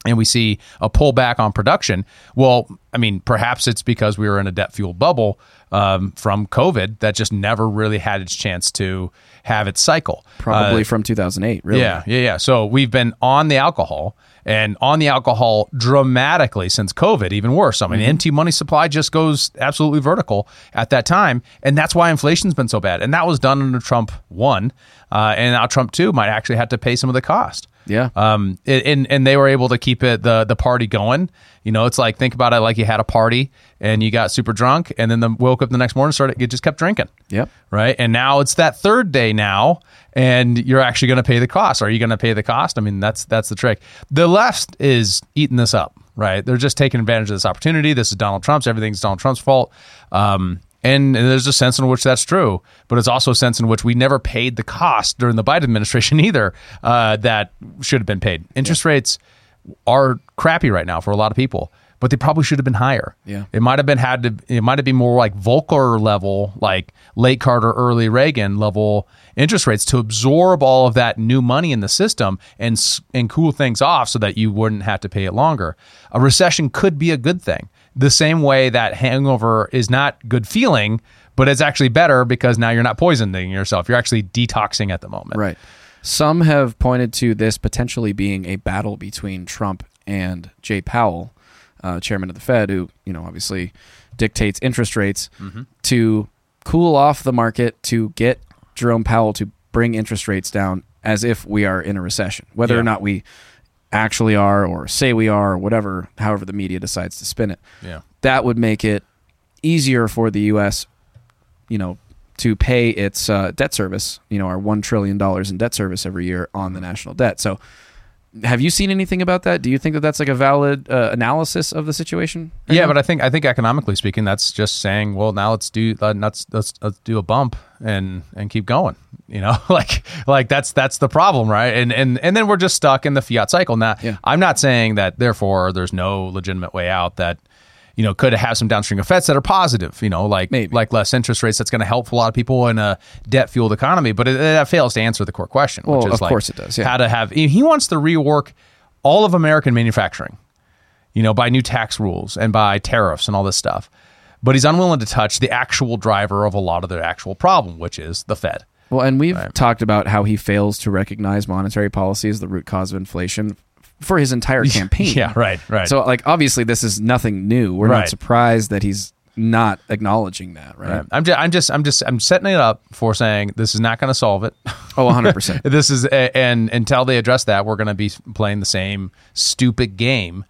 Speaker 1: and we see a pullback on production. Well, I mean, perhaps it's because we were in a debt-fueled bubble um, from COVID that just never really had its chance to have its cycle.
Speaker 2: Probably
Speaker 1: Uh,
Speaker 2: from two thousand eight, really.
Speaker 1: Yeah, yeah, yeah. So we've been on the alcohol and on the alcohol dramatically since COVID, even worse. I mean,
Speaker 2: Mm-hmm.
Speaker 1: empty money supply just goes absolutely vertical at that time. And that's why inflation's been so bad. And that was done under Trump one. Uh, and now Trump two might actually have to pay some of the cost.
Speaker 2: Yeah.
Speaker 1: Um, it- and and they were able to keep it the the party going. You know, it's like, think about it like you had a party and you got super drunk and then the, woke up the next morning and started, you just kept drinking.
Speaker 2: Yep.
Speaker 1: Right. And now it's that third day now, and you're actually going to pay the cost. Are you going to pay the cost? I mean, that's that's the trick. The left is eating this up, right? They're just taking advantage of this opportunity. This is Donald Trump's. Everything's Donald Trump's fault. Um, and, and there's a sense in which that's true, but it's also a sense in which we never paid the cost during the Biden administration either uh, that should have been paid. Interest rates are crappy right now for a lot of people, but they probably should have been higher.
Speaker 2: Yeah.
Speaker 1: It might have been had to, it might have been more like Volcker level, like late Carter, early Reagan level interest rates to absorb all of that new money in the system and, s- and cool things off so that you wouldn't have to pay it longer. A recession could be a good thing. The same way that hangover is not good feeling, but it's actually better because now you're not poisoning yourself. You're actually detoxing at the moment.
Speaker 2: Right. Some have pointed to this potentially being a battle between Trump and Jay Powell, uh, chairman of the Fed, who, you know, obviously dictates interest rates
Speaker 1: Mm-hmm.
Speaker 2: to cool off the market, to get Jerome Powell to bring interest rates down as if we are in a recession, whether
Speaker 1: Yeah.
Speaker 2: or not we actually are or say we are or whatever, however the media decides to spin it.
Speaker 1: Yeah.
Speaker 2: That would make it easier for the U S, you know, to pay its uh, debt service, you know, our one trillion dollars in debt service every year on the national debt. So have you seen anything about that? Do you think that that's like a valid uh, analysis of the situation? right
Speaker 1: Yeah,
Speaker 2: now?
Speaker 1: but I think I think economically speaking, that's just saying, well, now let's do uh, let's, let's let's do a bump and and keep going. You know, like like that's that's the problem, right? And and and then we're just stuck in the fiat cycle. Now,
Speaker 2: Yeah.
Speaker 1: I'm not saying that therefore there's no legitimate way out that, you know, could have some downstream effects that are positive, you know, like
Speaker 2: Maybe.
Speaker 1: like less interest rates. That's going to help a lot of people in a debt fueled economy. But it, that fails to answer the core question,
Speaker 2: Well,
Speaker 1: which is
Speaker 2: of
Speaker 1: like
Speaker 2: course it does, yeah.
Speaker 1: how to have. He wants to rework all of American manufacturing, you know, by new tax rules and by tariffs and all this stuff. But he's unwilling to touch the actual driver of a lot of the actual problem, which is the Fed.
Speaker 2: Well, and we've talked about how he fails to recognize monetary policy as the root cause of inflation for his entire campaign.
Speaker 1: Yeah, right, right.
Speaker 2: So, like, obviously, this is nothing new. We're
Speaker 1: Right.
Speaker 2: not surprised that he's not acknowledging that, right?
Speaker 1: Right. I'm just, I'm just, I'm just, I'm setting it up for saying this is not going to solve it.
Speaker 2: Oh, one hundred percent.
Speaker 1: This is, and until they address that, we're going to be playing the same stupid game.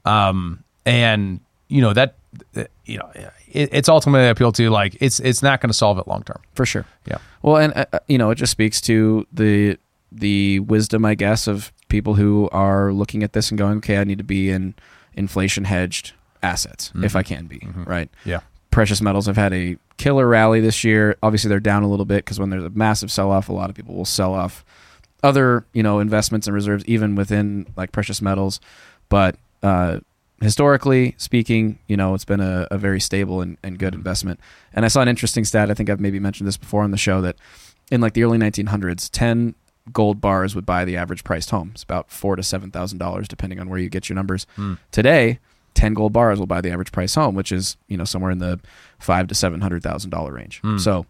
Speaker 1: Um, and you know that, you know, it, it's ultimately appeal to like it's, it's not going to solve it long term.
Speaker 2: For sure.
Speaker 1: Yeah.
Speaker 2: Well, and uh, you know, it just speaks to the the wisdom, I guess, of people who are looking at this and going, "Okay, I need to be in inflation hedged assets if I can be." Right.
Speaker 1: Yeah.
Speaker 2: Precious metals have had a killer rally this year. Obviously, they're down a little bit because when there's a massive sell off, a lot of people will sell off other, you know, investments and reserves, even within like precious metals. But uh, historically speaking, you know, it's been a, a very stable and, and good investment. And I saw an interesting stat. I think I've maybe mentioned this before on the show that in like the early nineteen hundreds, ten gold bars would buy the average priced home. It's about four to seven thousand dollars, depending on where you get your numbers. Today, ten gold bars will buy the average price home, which is, you know, somewhere in the five to seven hundred thousand dollar range. So,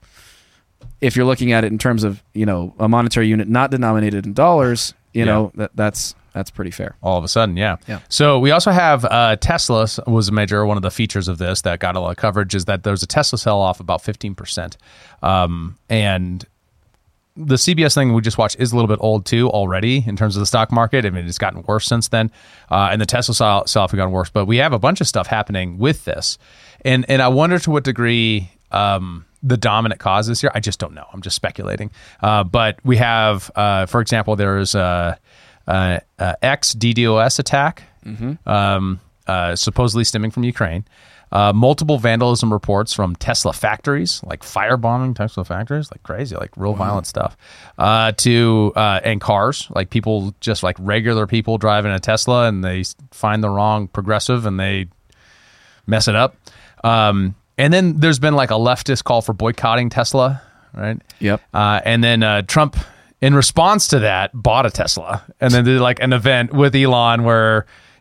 Speaker 2: if you're looking at it in terms of, you know, a monetary unit not denominated in dollars, you
Speaker 1: Yeah.
Speaker 2: know, that that's that's pretty fair.
Speaker 1: All of a sudden, yeah.
Speaker 2: Yeah.
Speaker 1: So we also have uh, Tesla was a major, one of the features of this that got a lot of coverage is that there's a Tesla sell-off about fifteen percent. Um, and the C B S thing we just watched is a little bit old too already in terms of the stock market. I mean, it's gotten worse since then. Uh, and the Tesla sell- sell-off has gotten worse. But we have a bunch of stuff happening with this. And, and I wonder to what degree um, the dominant cause this year, I just don't know. I'm just speculating. Uh, but we have, uh, for example, there's a... Uh, uh, X DDoS attack, um, uh, supposedly stemming from Ukraine. Uh, multiple vandalism reports from Tesla factories, like firebombing Tesla factories, like crazy, like real violent stuff. Uh, to uh, and cars, like people just like regular people driving a Tesla and they find the wrong progressive and they mess it up. Um, and then there's been like a leftist call for boycotting Tesla, right?
Speaker 2: Yep.
Speaker 1: Uh, and then uh, Trump, in response to that, bought a Tesla and then did like an event with Elon where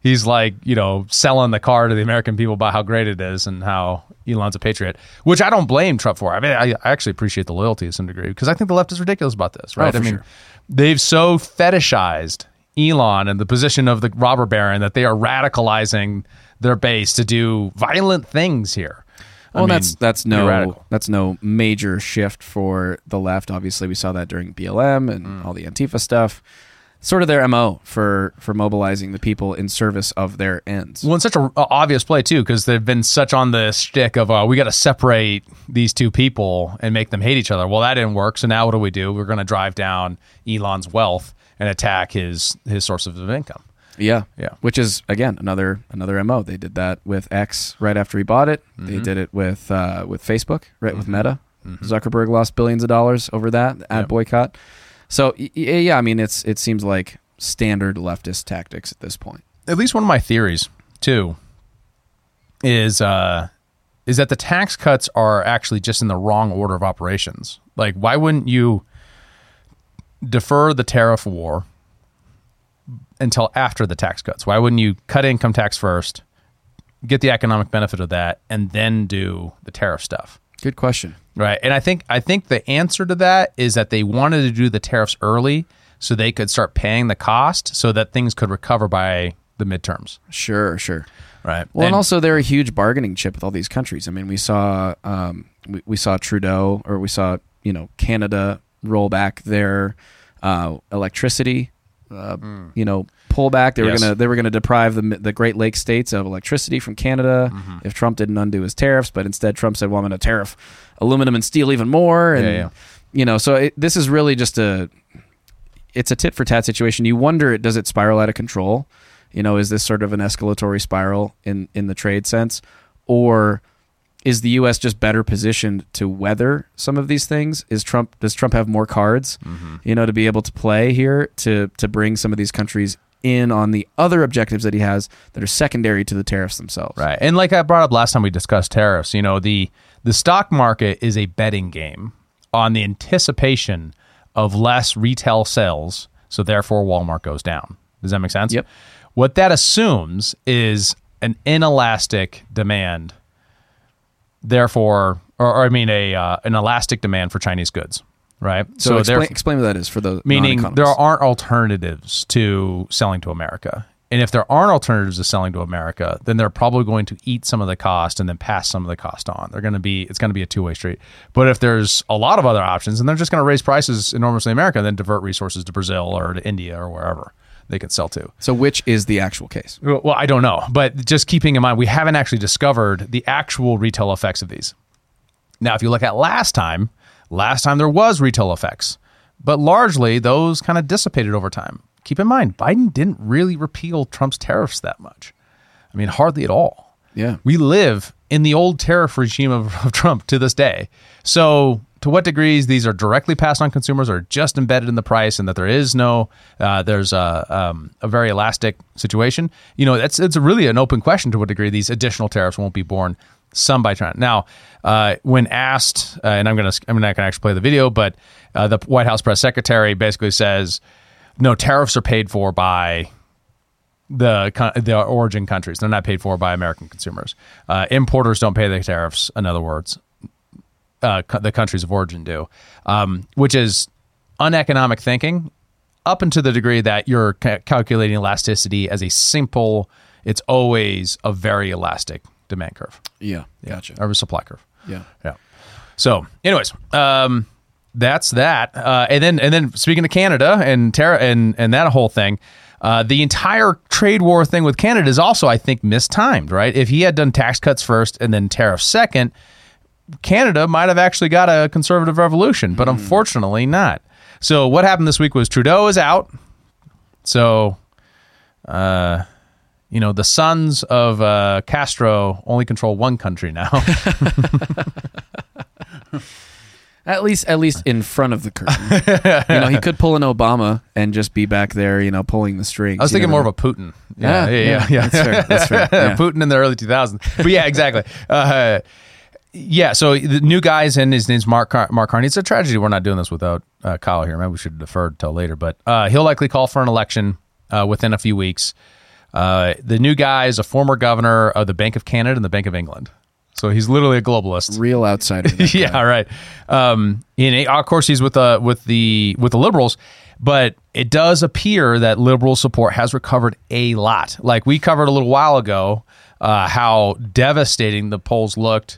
Speaker 1: he's like, you know, selling the car to the American people about how great it is and how Elon's a patriot, which I don't blame Trump for. I mean, I, I actually appreciate the loyalty to some degree because I think the left is ridiculous about this, right?
Speaker 2: Oh, for
Speaker 1: I mean,
Speaker 2: sure.
Speaker 1: they've so fetishized Elon and the position of the robber baron that they are radicalizing their base to do violent things here.
Speaker 2: Well,
Speaker 1: I mean,
Speaker 2: that's that's no
Speaker 1: radical.
Speaker 2: that's no major shift for the left. Obviously, we saw that during B L M and
Speaker 1: Mm.
Speaker 2: all the Antifa stuff. Sort of their M O for for mobilizing the people in service of their ends.
Speaker 1: Well, in such an obvious play, too, because they've been such on the shtick of, uh, we got to separate these two people and make them hate each other. Well, that didn't work. So now what do we do? We're going to drive down Elon's wealth and attack his his sources of income.
Speaker 2: Yeah,
Speaker 1: Yeah.
Speaker 2: Which is again another another M O. They did that with X right after he bought it. They did it with uh, with Facebook, right with Meta. Zuckerberg lost billions of dollars over that ad
Speaker 1: Yep.
Speaker 2: boycott. So y- y- yeah, I mean it's it seems like standard leftist tactics at this point.
Speaker 1: At least one of my theories, too, is uh, is that the tax cuts are actually just in the wrong order of operations. Like, why wouldn't you defer the tariff war until after the tax cuts? Why wouldn't you cut income tax first, get the economic benefit of that, and then do the tariff stuff?
Speaker 2: Good question.
Speaker 1: Right. And I think I think the answer to that is that they wanted to do the tariffs early so they could start paying the cost so that things could recover by the midterms.
Speaker 2: Sure, sure.
Speaker 1: Right.
Speaker 2: Well, and, also they're a huge bargaining chip with all these countries. I mean, we saw um, we, we saw Trudeau, or we saw you know Canada roll back their uh, electricity, uh, you know, pull back. They were
Speaker 1: Yes.
Speaker 2: gonna they were gonna deprive the the Great Lakes states of electricity from Canada
Speaker 1: Mm-hmm.
Speaker 2: if Trump didn't undo his tariffs. But instead, Trump said, "Well, I'm going to tariff aluminum and steel even more." And
Speaker 1: Yeah, yeah.
Speaker 2: you know, so it, this is really just a it's a tit for tat situation. You wonder, does it spiral out of control? You know, is this sort of an escalatory spiral in, in the trade sense? Or is the U S just better positioned to weather some of these things? Is Trump does Trump have more cards,
Speaker 1: Mm-hmm.
Speaker 2: you know, to be able to play here to to bring some of these countries in on the other objectives that he has that are secondary to the tariffs themselves?
Speaker 1: Right. And like I brought up last time we discussed tariffs, you know, the the stock market is a betting game on the anticipation of less retail sales, so therefore Walmart goes down. Does that make sense?
Speaker 2: Yep.
Speaker 1: What that assumes is an inelastic demand, therefore, or, or I mean a uh, an elastic demand for Chinese goods, right?
Speaker 2: So, explain,
Speaker 1: therefore-
Speaker 2: explain what that is for the
Speaker 1: meaning
Speaker 2: non-economists.
Speaker 1: there aren't alternatives to selling to America. And if there aren't alternatives to selling to America, then they're probably going to eat some of the cost and then pass some of the cost on. They're going to be, it's going to be a two-way street. But if there's a lot of other options, and they're just going to raise prices enormously in America and then divert resources to Brazil or to India or wherever they can sell to.
Speaker 2: So which is the actual case?
Speaker 1: Well, I don't know. But just keeping in mind, we haven't actually discovered the actual retail effects of these. Now, if you look at last time, last time there was retail effects, but largely those kind of dissipated over time. Keep in mind, Biden didn't really repeal Trump's tariffs that much. I mean, hardly at all.
Speaker 2: Yeah.
Speaker 1: We live in the old tariff regime of, of Trump to this day. So to what degrees these are directly passed on consumers or just embedded in the price, and that there is no, uh, there's a, um, a very elastic situation, you know, that's it's really an open question to what degree these additional tariffs won't be borne some by China. Now, uh, when asked, uh, and I'm gonna I'm not gonna actually play the video, but uh, the White House press secretary basically says, no, tariffs are paid for by the the origin countries. They're not paid for by American consumers. Uh, importers don't pay the tariffs. In other words, uh, co- the countries of origin do, um, which is uneconomic thinking, up into the degree that you're ca- calculating elasticity as a simple. It's always a very elastic demand curve.
Speaker 2: Yeah. Gotcha.
Speaker 1: Or a supply curve.
Speaker 2: Yeah.
Speaker 1: Yeah. So, anyways, um, that's that. Uh, and then, and then, speaking of Canada and Terra and and that whole thing, uh, the entire trade war thing with Canada is also, I think, mistimed. Right? If he had done tax cuts first and then tariffs second, Canada might have actually got a conservative revolution, but unfortunately not. So, what happened this week was Trudeau is out. So, uh, you know, the sons of uh, Castro only control one country now.
Speaker 2: At least, at least in front of the curtain. You know, he could pull an Obama and just be back there, you know, pulling the strings.
Speaker 1: I was thinking more of a Putin.
Speaker 2: Yeah, yeah, yeah. That's fair. That's fair. Yeah.
Speaker 1: Putin in the early two thousands. But yeah, exactly. Uh, yeah, so the new guy's in. His name's Mark Car- Mark Carney. It's a tragedy we're not doing this without uh, Kyle here. Maybe we should defer till later. But uh, he'll likely call for an election uh, within a few weeks. Uh, the new guy is a former governor of the Bank of Canada and the Bank of England. So he's literally a globalist.
Speaker 2: Real outsider.
Speaker 1: Yeah, right. Um, and of course, he's with the with the with the liberals, but it does appear that liberal support has recovered a lot. Like we covered a little while ago, uh, how devastating the polls looked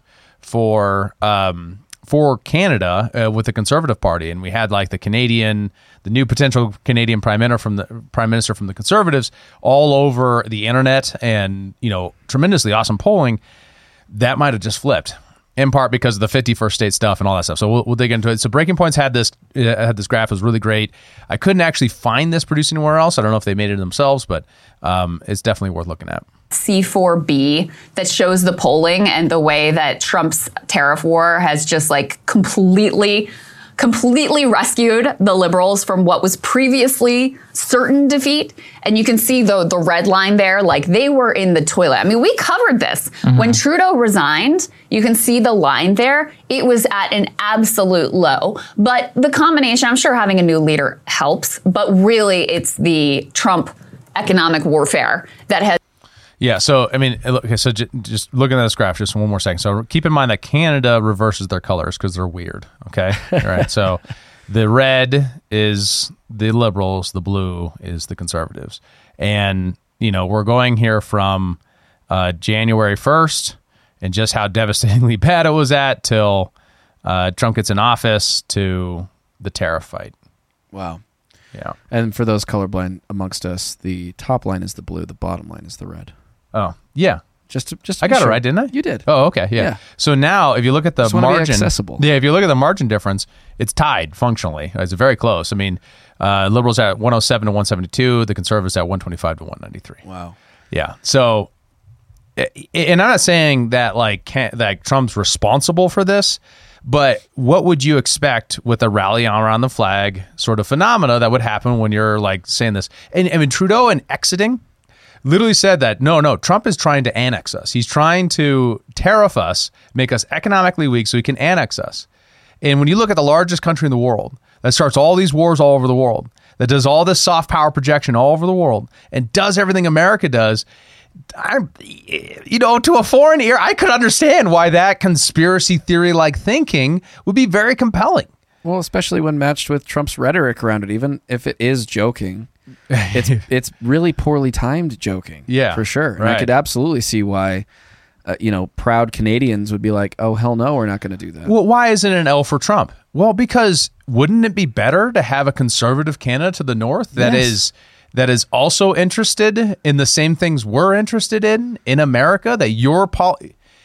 Speaker 1: for um, for Canada uh, with the Conservative Party, and we had like the Canadian, the new potential Canadian prime minister from the prime minister from the Conservatives all over the internet, and you know, tremendously awesome polling. That might have just flipped, in part because of the fifty-first state stuff and all that stuff. So we'll, we'll dig into it. So Breaking Points had this uh, had this graph. It was really great. I couldn't actually find this produced anywhere else. I don't know if they made it themselves, but um, it's definitely worth looking at.
Speaker 8: C four B that shows the polling and the way that Trump's tariff war has just like completely, completely rescued the liberals from what was previously certain defeat. And you can see the, the red line there, like they were in the toilet. I mean, we covered this. Mm-hmm. When Trudeau resigned, you can see the line there. It was at an absolute low. But the combination, I'm sure having a new leader helps, but really it's the Trump economic warfare that has.
Speaker 1: Yeah, so, I mean, okay, so j- just looking at this graph, just one more second. So keep in mind that Canada reverses their colors because they're weird, okay? All right, so the red is the Liberals, the blue is the Conservatives. And, you know, we're going here from uh, January first and just how devastatingly bad it was at till uh, Trump gets in office to the tariff fight.
Speaker 2: Wow.
Speaker 1: Yeah.
Speaker 2: And for those colorblind amongst us, the top line is the blue, the bottom line is the red.
Speaker 1: Oh, yeah.
Speaker 2: Just to, just to
Speaker 1: I got
Speaker 2: sure.
Speaker 1: it right, didn't I?
Speaker 2: You did.
Speaker 1: Oh, okay. Yeah.
Speaker 2: Yeah.
Speaker 1: So now if you look at the
Speaker 2: Just wanna be
Speaker 1: margin,
Speaker 2: accessible.
Speaker 1: yeah, if you look at the margin difference, it's tied functionally. It's very close. I mean, uh, Liberals at one oh seven to one seventy-two, the Conservatives at one twenty-five to one ninety-three.
Speaker 2: Wow.
Speaker 1: Yeah. So, and I'm not saying that like can't, that Trump's responsible for this, but what would you expect with a rally around the flag sort of phenomena that would happen when you're like saying this? And I mean, Trudeau and exiting literally said that, no, no, Trump is trying to annex us. He's trying to tariff us, make us economically weak so he can annex us. And when you look at the largest country in the world that starts all these wars all over the world, that does all this soft power projection all over the world, and does everything America does, I, you know, to a foreign ear, I could understand why that conspiracy theory-like thinking would be very compelling.
Speaker 2: Well, especially when matched with Trump's rhetoric around it, even if it is joking. It's it's really poorly timed joking,
Speaker 1: yeah,
Speaker 2: for sure. And
Speaker 1: right.
Speaker 2: I could absolutely see why, uh, you know, proud Canadians would be like, "Oh hell no, we're not going to do that."
Speaker 1: Well, why isn't it an L for Trump? Well, because wouldn't it be better to have a conservative Canada to the north that
Speaker 2: Yes.
Speaker 1: is that is also interested in the same things we're interested in in America? That your pol-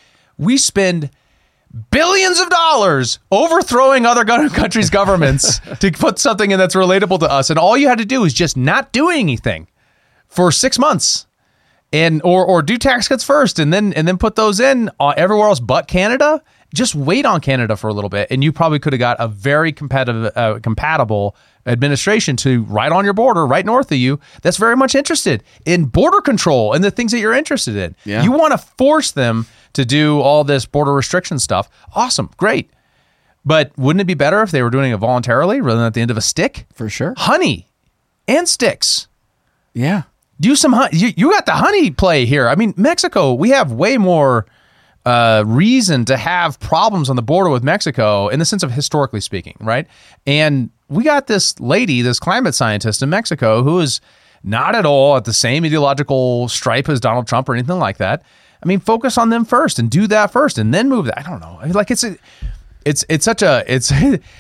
Speaker 1: we spend billions of dollars overthrowing other countries' governments to put something in that's relatable to us, and all you had to do is just not do anything for six months, and or or do tax cuts first, and then and then put those in uh, everywhere else but Canada. Just wait on Canada for a little bit, and you probably could have got a very competitive, uh, compatible administration to right on your border, right north of you, that's very much interested in border control and the things that you're interested in.
Speaker 2: Yeah.
Speaker 1: You want to force them to do all this border restriction stuff. Awesome. Great. But wouldn't it be better if they were doing it voluntarily rather than at the end of a stick?
Speaker 2: For sure.
Speaker 1: Honey and sticks.
Speaker 2: Yeah.
Speaker 1: Do some honey. You, you got the honey play here. I mean, Mexico, we have way more uh, reason to have problems on the border with Mexico in the sense of historically speaking, right? And we got this lady, this climate scientist in Mexico who is not at all at the same ideological stripe as Donald Trump or anything like that. I mean, focus on them first and do that first and then move that. I don't know. Like it's a, it's it's such a it's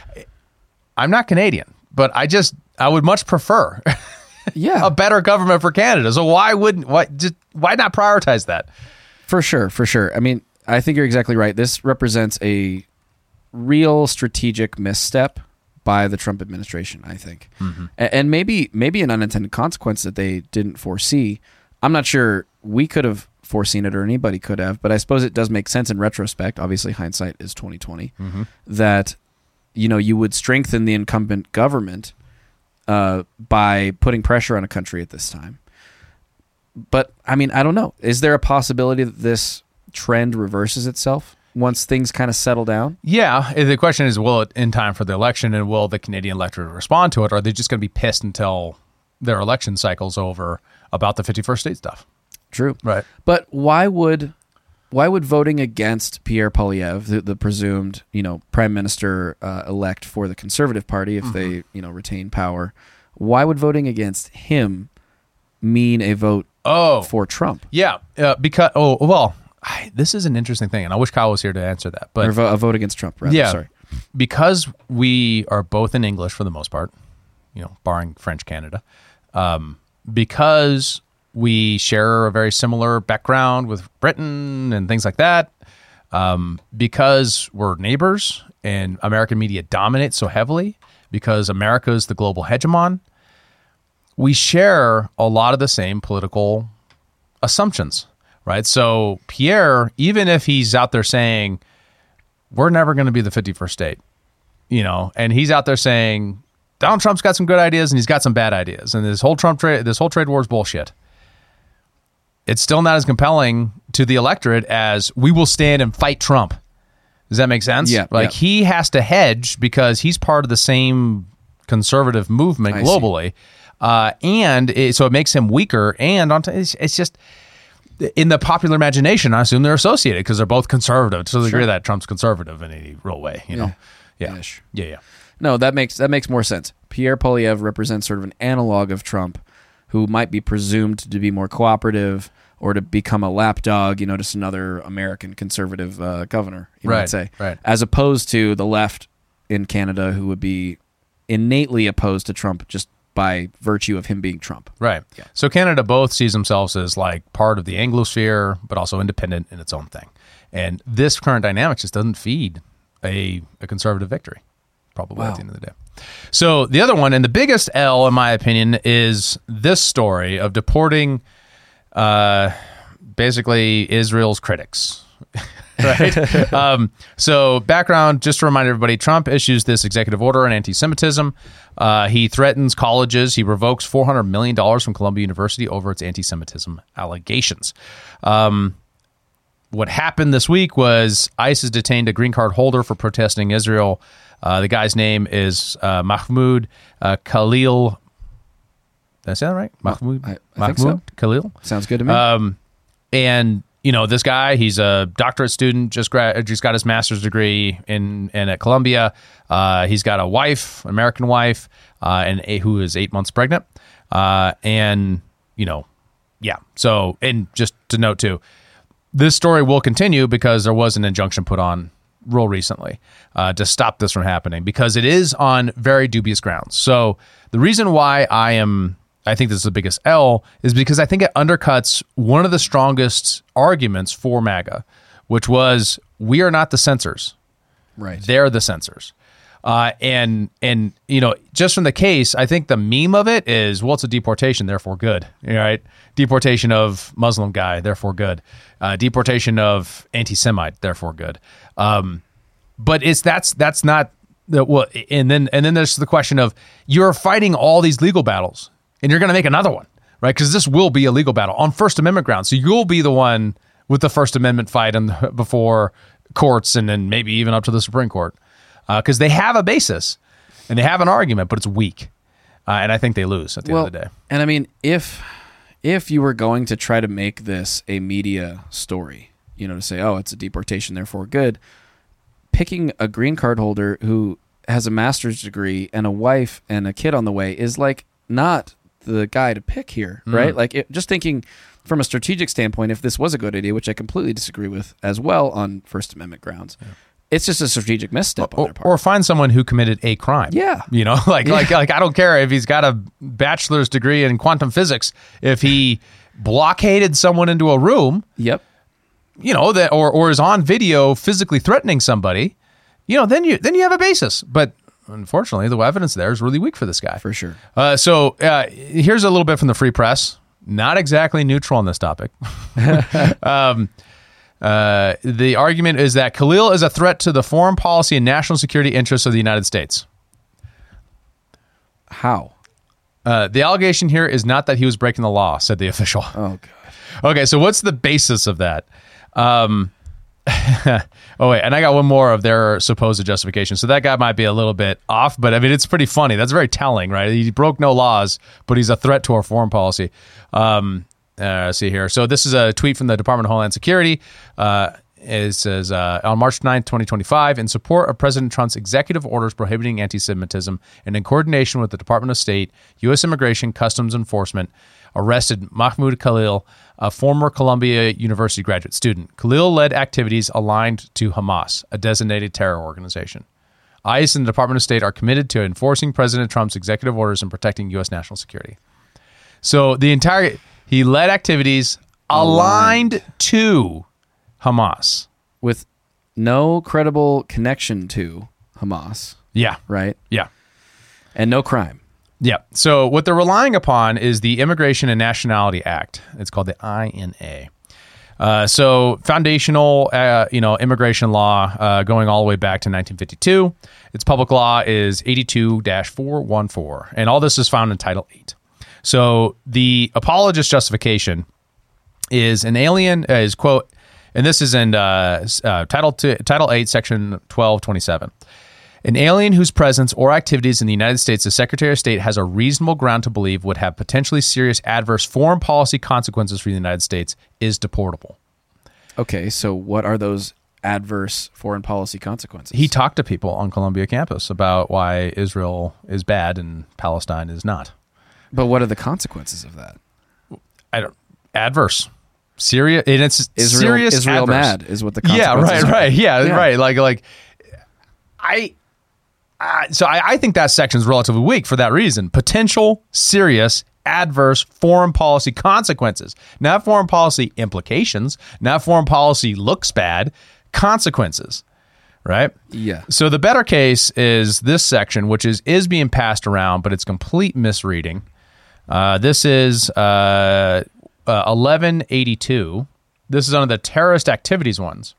Speaker 1: I'm not Canadian, but I just I would much prefer
Speaker 2: yeah.
Speaker 1: a better government for Canada. So why wouldn't why just why not prioritize that?
Speaker 2: For sure, for sure. I mean, I think you're exactly right. This represents a real strategic misstep by the Trump administration, I think. Mm-hmm. And maybe maybe an unintended consequence that they didn't foresee. I'm not sure we could have foreseen it or anybody could have, but I suppose it does make sense in retrospect. Obviously, hindsight is twenty twenty. Mm-hmm. That, you know, you would strengthen the incumbent government uh, by putting pressure on a country at this time. But, I mean, I don't know. Is there a possibility that this trend reverses itself once things kind of settle down?
Speaker 1: Yeah. The question is, will it in time for the election, and will the Canadian electorate respond to it? Or are they just going to be pissed until their election cycles over about the fifty-first state stuff.
Speaker 2: True.
Speaker 1: Right.
Speaker 2: But why would why would voting against Pierre Poilievre, the, the presumed, you know, prime minister uh, elect for the Conservative Party, if mm-hmm. they, you know, retain power, why would voting against him mean a vote
Speaker 1: oh.
Speaker 2: for Trump?
Speaker 1: Yeah, uh, because oh well, I, this is an interesting thing, and I wish Kyle was here to answer that. But
Speaker 2: or vo- a vote against Trump, rather.
Speaker 1: Yeah,
Speaker 2: sorry.
Speaker 1: Because we are both in English for the most part, you know, barring French Canada, um, because we share a very similar background with Britain and things like that, um, because we're neighbors and American media dominates so heavily, because America is the global hegemon, we share a lot of the same political assumptions, right? So Pierre, even if he's out there saying, we're never going to be the fifty-first state, you know, and he's out there saying Donald Trump's got some good ideas and he's got some bad ideas, and this whole Trump trade, this whole trade war is bullshit. It's still not as compelling to the electorate as we will stand and fight Trump. Does that make sense?
Speaker 2: Yeah.
Speaker 1: Like
Speaker 2: yeah.
Speaker 1: he has to hedge because he's part of the same conservative movement
Speaker 2: I
Speaker 1: globally, uh, and it, so it makes him weaker. And on t- it's, it's just. In the popular imagination, I assume they're associated because they're both conservative to the
Speaker 2: Sure.
Speaker 1: degree that Trump's conservative in any real way, you know? Yeah. Yeah.
Speaker 2: Ish.
Speaker 1: Yeah. yeah.
Speaker 2: No, that makes that makes more sense. Pierre Poilievre represents sort of an analog of Trump, who might be presumed to be more cooperative or to become a lapdog, you know, just another American conservative uh, governor, you
Speaker 1: Right,
Speaker 2: might say.
Speaker 1: right.
Speaker 2: As opposed to the left in Canada, who would be innately opposed to Trump just by virtue of him being Trump.
Speaker 1: Right.
Speaker 2: Yeah.
Speaker 1: So Canada both sees themselves as like part of the Anglosphere, but also independent in its own thing. And this current dynamic just doesn't feed a, a conservative victory, probably
Speaker 2: Wow.
Speaker 1: at the end of the day. So the other one, and the biggest L, in my opinion, is this story of deporting uh, basically Israel's critics. Right. um, so background, just to remind everybody, Trump issues this executive order on anti-Semitism. Uh, he threatens colleges. He revokes four hundred million dollars from Columbia University over its anti-Semitism allegations. Um, what happened this week was ICE has detained a green card holder for protesting Israel. Uh, the guy's name is uh, Mahmoud uh, Khalil. Did I say that right? Mahmoud?
Speaker 2: I, I
Speaker 1: Mahmoud
Speaker 2: think so.
Speaker 1: Khalil?
Speaker 2: Sounds good to me.
Speaker 1: Um, and you know, this guy, he's a doctorate student, just gra- just got his master's degree in, in at Columbia. Uh, he's got a wife, an American wife, uh, and a, who is eight months pregnant. Uh, and you know, yeah. So, and just to note too, this story will continue because there was an injunction put on real recently uh, to stop this from happening, because it is on very dubious grounds. So the reason why I am, I think this is the biggest L, is because I think it undercuts one of the strongest arguments for MAGA, which was, we are not the censors.
Speaker 2: right.
Speaker 1: They're the censors. Uh, and, and you know, just from the case, I think the meme of it is, well, it's a deportation, therefore good. Right? Deportation of Muslim guy, therefore good. Uh, deportation of anti-Semite, therefore good. Um, but it's that's that's not the well. And then and then there's the question of, you're fighting all these legal battles, and you're going to make another one, right? Because this will be a legal battle on First Amendment grounds. So you'll be the one with the First Amendment fight and before courts, and then maybe even up to the Supreme Court, because uh, they have a basis and they have an argument, but it's weak, uh, and I think they lose at the
Speaker 2: well,
Speaker 1: end of the day.
Speaker 2: And I mean, if if you were going to try to make this a media story, you know, to say, oh, it's a deportation, therefore good, picking a green card holder who has a master's degree and a wife and a kid on the way is like not the guy to pick here, right? Like it, just thinking from a strategic standpoint, if this was a good idea, which I completely disagree with as well on First Amendment grounds, yeah. It's just a strategic misstep
Speaker 1: or,
Speaker 2: on their part.
Speaker 1: Or find someone who committed a crime.
Speaker 2: Yeah.
Speaker 1: You know, like,
Speaker 2: Yeah.
Speaker 1: like, like, I don't care if he's got a bachelor's degree in quantum physics. If he blockaded someone into a room,
Speaker 2: Yep.
Speaker 1: you know, that, or, or is on video physically threatening somebody, you know, then you, then you have a basis. But unfortunately, the evidence there is really weak for this guy.
Speaker 2: For sure.
Speaker 1: Uh, so uh, here's a little bit from the Free Press. Not exactly neutral on this topic. um, Uh, the argument is that Khalil is a threat to the foreign policy and national security interests of the United States.
Speaker 2: How?
Speaker 1: Uh, the allegation here is not that he was breaking the law, said the official.
Speaker 2: Oh, God.
Speaker 1: Okay, so what's the basis of that? Um, oh wait, and I got one more of their supposed justification. So that guy might be a little bit off, but I mean it's pretty funny. That's very telling, right? He broke no laws, but he's a threat to our foreign policy. Um, uh, let's see here. So this is a tweet from the Department of Homeland Security. Uh, it says uh, on March ninth, twenty twenty-five, in support of President Trump's executive orders prohibiting anti-Semitism, and in coordination with the Department of State, U S Immigration Customs Enforcement arrested Mahmoud Khalil, a former Columbia University graduate student. Khalil led activities aligned to Hamas, a designated terror organization. ICE and the Department of State are committed to enforcing President Trump's executive orders and protecting U S national security. So the entire, he led activities aligned, aligned to Hamas.
Speaker 2: With no credible connection to Hamas.
Speaker 1: Yeah.
Speaker 2: Right?
Speaker 1: Yeah.
Speaker 2: And no crime.
Speaker 1: Yeah. So what they're relying upon is the Immigration and Nationality Act. It's called the I N A. Uh, so foundational, uh, you know, immigration law uh, going all the way back to nineteen fifty-two. Its public law is eighty-two dash four fourteen, and all this is found in Title eight. So the apologist justification is an alien uh, is quote, and this is in uh, uh, Title two, Title eight, Section twelve twenty-seven. An alien whose presence or activities in the United States the Secretary of State has a reasonable ground to believe would have potentially serious adverse foreign policy consequences for the United States is deportable.
Speaker 2: Okay, so what are those adverse foreign policy consequences?
Speaker 1: He talked to people on Columbia campus about why Israel is bad and Palestine is not.
Speaker 2: But what are the consequences of that?
Speaker 1: I don't adverse. Serious, and it's
Speaker 2: Israel,
Speaker 1: serious.
Speaker 2: Israel
Speaker 1: adverse.
Speaker 2: mad is what the consequences
Speaker 1: yeah, right,
Speaker 2: are.
Speaker 1: right, yeah,
Speaker 2: yeah,
Speaker 1: right. Like, like I. Uh, so I, I think that section is relatively weak for that reason. Potential serious adverse foreign policy consequences, not foreign policy implications, not foreign policy looks bad, consequences, right?
Speaker 2: Yeah.
Speaker 1: So the better case is this section, which is is being passed around, but it's complete misreading. Uh, this is uh, uh, eleven eighty-two. This is under the terrorist activities ones.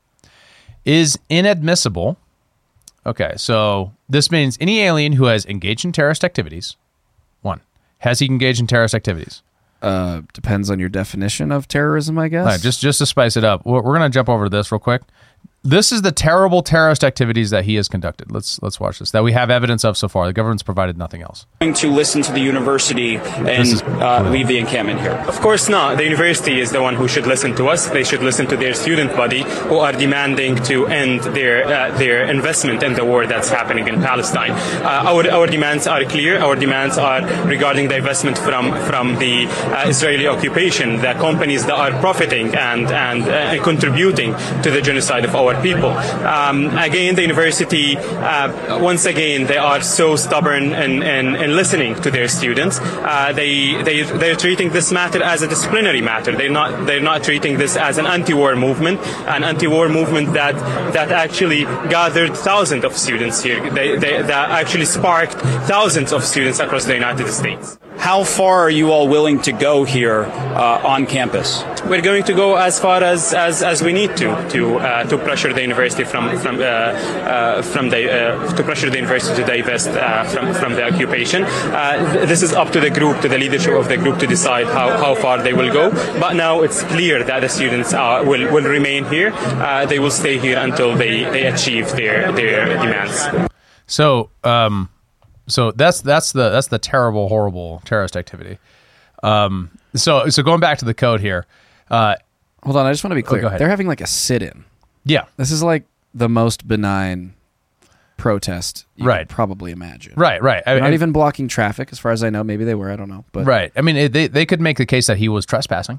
Speaker 1: Is inadmissible. Okay, so this means any alien who has engaged in terrorist activities, one, has he engaged in terrorist activities?
Speaker 2: Uh, depends on your definition of terrorism, I guess.
Speaker 1: All right, just, just to spice it up, we're, we're going to jump over to this real quick. This is the terrible terrorist activities that he has conducted. Let's let's watch this. That we have evidence of so far. The government's provided nothing else.
Speaker 9: Going to listen to the university and
Speaker 1: is,
Speaker 9: uh, leave the encampment here? Of course not. The university is the one who should listen to us. They should listen to their student body who are demanding to end their uh, their investment in the war that's happening in Palestine. Uh, our our demands are clear. Our demands are regarding the investment from from the uh, Israeli occupation, the companies that are profiting and and uh, contributing to the genocide of our people. Um, again, the university, uh, once again, they are so stubborn in, in, in listening to their students. Uh, they they they're treating this matter as a disciplinary matter. They're not they're not treating this as an anti-war movement, an anti-war movement that that actually gathered thousands of students here. They, they that actually sparked thousands of students across the United States.
Speaker 10: How far are you all willing to go here uh, on campus?
Speaker 9: We're going to go as far as, as, as we need to to uh, to pressure the university from from uh, uh, from the uh, to pressure the university to divest uh, from from the occupation. Uh, th- this is up to the group, to the leadership of the group, to decide how, how far they will go. But now it's clear that the students uh, will will remain here. Uh, they will stay here until they, they achieve their their demands.
Speaker 1: So. Um So that's that's the that's the terrible, horrible terrorist activity. Um, so so going back to the code here. Uh,
Speaker 2: Hold on, I just want to be clear.
Speaker 1: Oh, go ahead.
Speaker 2: They're having like a sit-in.
Speaker 1: Yeah,
Speaker 2: This is like the most benign protest you
Speaker 1: Right.
Speaker 2: could probably imagine.
Speaker 1: right, right. I
Speaker 2: They're not
Speaker 1: mean,
Speaker 2: even blocking traffic, as far as I know. Maybe they were. I don't know. But
Speaker 1: right. I mean, it, they they could make the case that he was trespassing.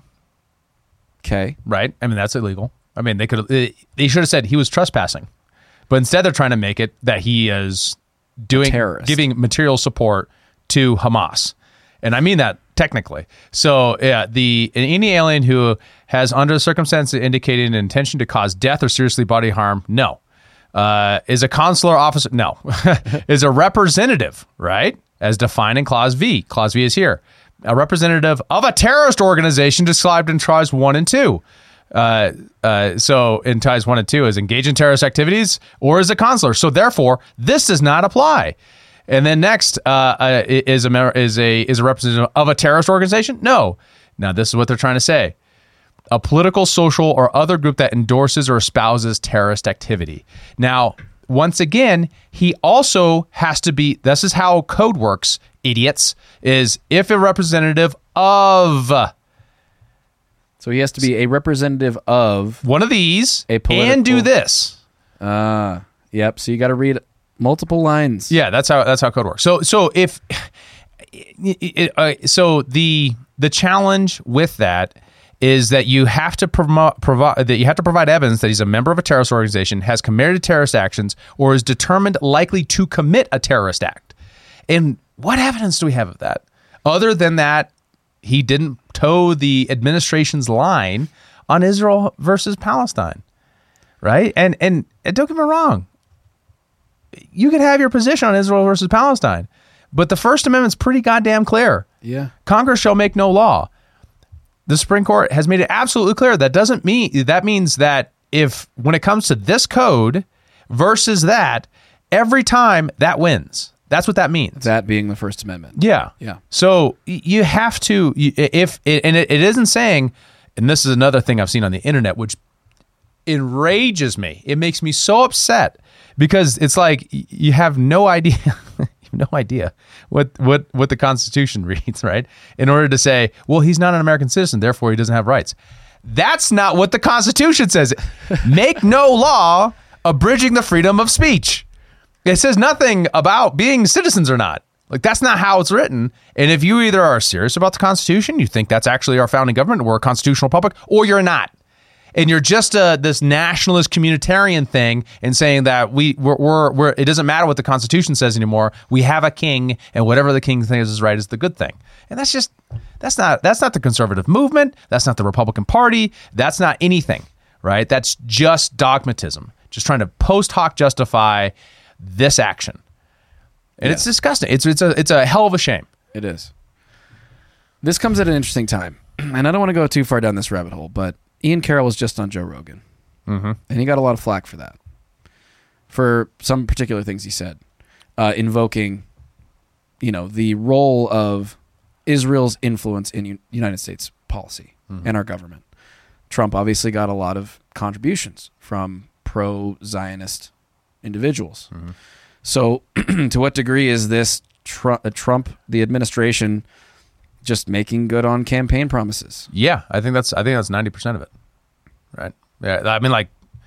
Speaker 2: okay.
Speaker 1: Right. I mean, that's illegal. I mean, they could they, they should have said he was trespassing, but instead they're trying to make it that he is doing
Speaker 2: terrorist.
Speaker 1: giving material support to Hamas, and I mean that technically. So yeah, the any alien who has under circumstances indicating an intention to cause death or seriously bodily harm, no. Uh, is a consular officer, no. Is a representative, right? As defined in Clause V. Clause V is here. A representative of a terrorist organization described in Ties one and two. Uh, uh, so in Ties one and two is engage in terrorist activities or is a consular. So therefore, this does not apply. And then next uh, uh, is a is a is a representative of a terrorist organization? No. Now this is what they're trying to say. a political, social, or other group that endorses or espouses terrorist activity. Now, once again, he also has to be, this is how code works, idiots, is if a representative of...
Speaker 2: So he has to be a representative of...
Speaker 1: one of these
Speaker 2: a political,
Speaker 1: and do this.
Speaker 2: Ah, uh, yep. So you got to read multiple lines.
Speaker 1: Yeah, that's how that's how code works. So so if... It, uh, so the the challenge with that is that you have to promote, provide that you have to provide evidence that he's a member of a terrorist organization, has committed terrorist actions, or is determined likely to commit a terrorist act. And what evidence do we have of that, other than that he didn't toe the administration's line on Israel versus Palestine, right? And and, and don't get me wrong, you can have your position on Israel versus Palestine. But the First Amendment's pretty goddamn clear.
Speaker 2: Yeah.
Speaker 1: Congress shall make no law. The Supreme Court has made it absolutely clear. That doesn't mean, that means that if, when it comes to this code versus that, every time that wins. That's what that means.
Speaker 2: That being the First Amendment.
Speaker 1: Yeah.
Speaker 2: Yeah.
Speaker 1: So you have to, if, and it, it isn't saying, and this is another thing I've seen on the internet, which enrages me. It makes me so upset because it's like you have no idea. No idea what, what, what the Constitution reads, right? In order to say, well, he's not an American citizen, therefore he doesn't have rights. That's not what the Constitution says. Make no law abridging the freedom of speech. It says nothing about being citizens or not. Like, that's not how it's written. And if you either are serious about the Constitution, you think that's actually our founding government, we're a constitutional republic, or you're not. And you're just uh, this nationalist communitarian thing and saying that we we're, we're, we're it doesn't matter what the Constitution says anymore. We have a king, and whatever the king thinks is right is the good thing. And that's just that's not that's not the conservative movement. That's not the Republican Party. That's not anything, right? That's just dogmatism, just trying to post hoc justify this action. And yeah. It's disgusting. It's it's a it's a hell of a shame.
Speaker 2: It is. This comes at an interesting time, and I don't want to go too far down this rabbit hole, but Ian Carroll was just on Joe Rogan, mm-hmm. and he got a lot of flack for that, for some particular things he said, uh, invoking, you know, the role of Israel's influence in U- United States policy mm-hmm. and our government. Trump obviously got a lot of contributions from pro-Zionist individuals. Mm-hmm. So to what degree is this tr- Trump, the administration, just making good on campaign promises?
Speaker 1: Yeah, I think that's I think that's ninety percent of it, right? Yeah, I mean, like,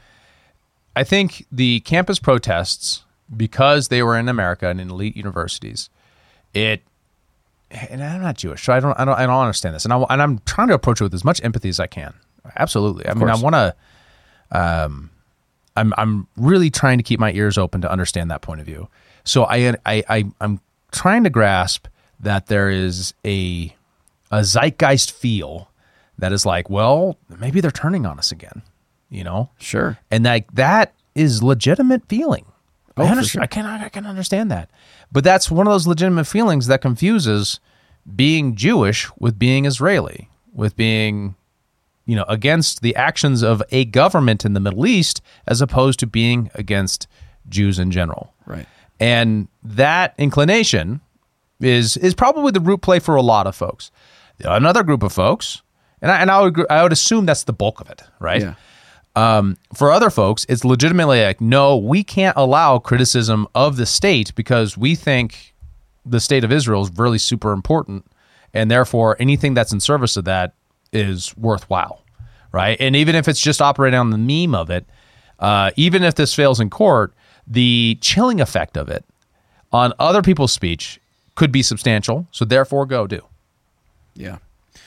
Speaker 1: I think the campus protests, because they were in America and in elite universities, it. And I'm not Jewish, so I don't I don't I don't understand this, and I and I'm trying to approach it with as much empathy as I can. Absolutely, I
Speaker 2: of
Speaker 1: mean,
Speaker 2: course.
Speaker 1: I want to. Um, I'm I'm really trying to keep my ears open to understand that point of view. So I I, I I'm trying to grasp that there is a a zeitgeist feel that is like, well, maybe they're turning on us again, you know?
Speaker 2: Sure.
Speaker 1: And that that is legitimate feeling.
Speaker 2: Oh,
Speaker 1: I,
Speaker 2: for
Speaker 1: understand,
Speaker 2: sure.
Speaker 1: I can I can understand that. But that's one of those legitimate feelings that confuses being Jewish with being Israeli, with being, you know, against the actions of a government in the Middle East as opposed to being against Jews in general.
Speaker 2: Right.
Speaker 1: And that inclination is is probably the root play for a lot of folks. Another group of folks, and I, and I would I would assume that's the bulk of it, right?
Speaker 2: Yeah.
Speaker 1: Um, for other folks, it's legitimately like, no, we can't allow criticism of the state because we think the state of Israel is really super important, and therefore anything that's in service of that is worthwhile, right? And even if it's just operating on the meme of it, uh, even if this fails in court, the chilling effect of it on other people's speech could be substantial, so therefore go do.
Speaker 2: Yeah.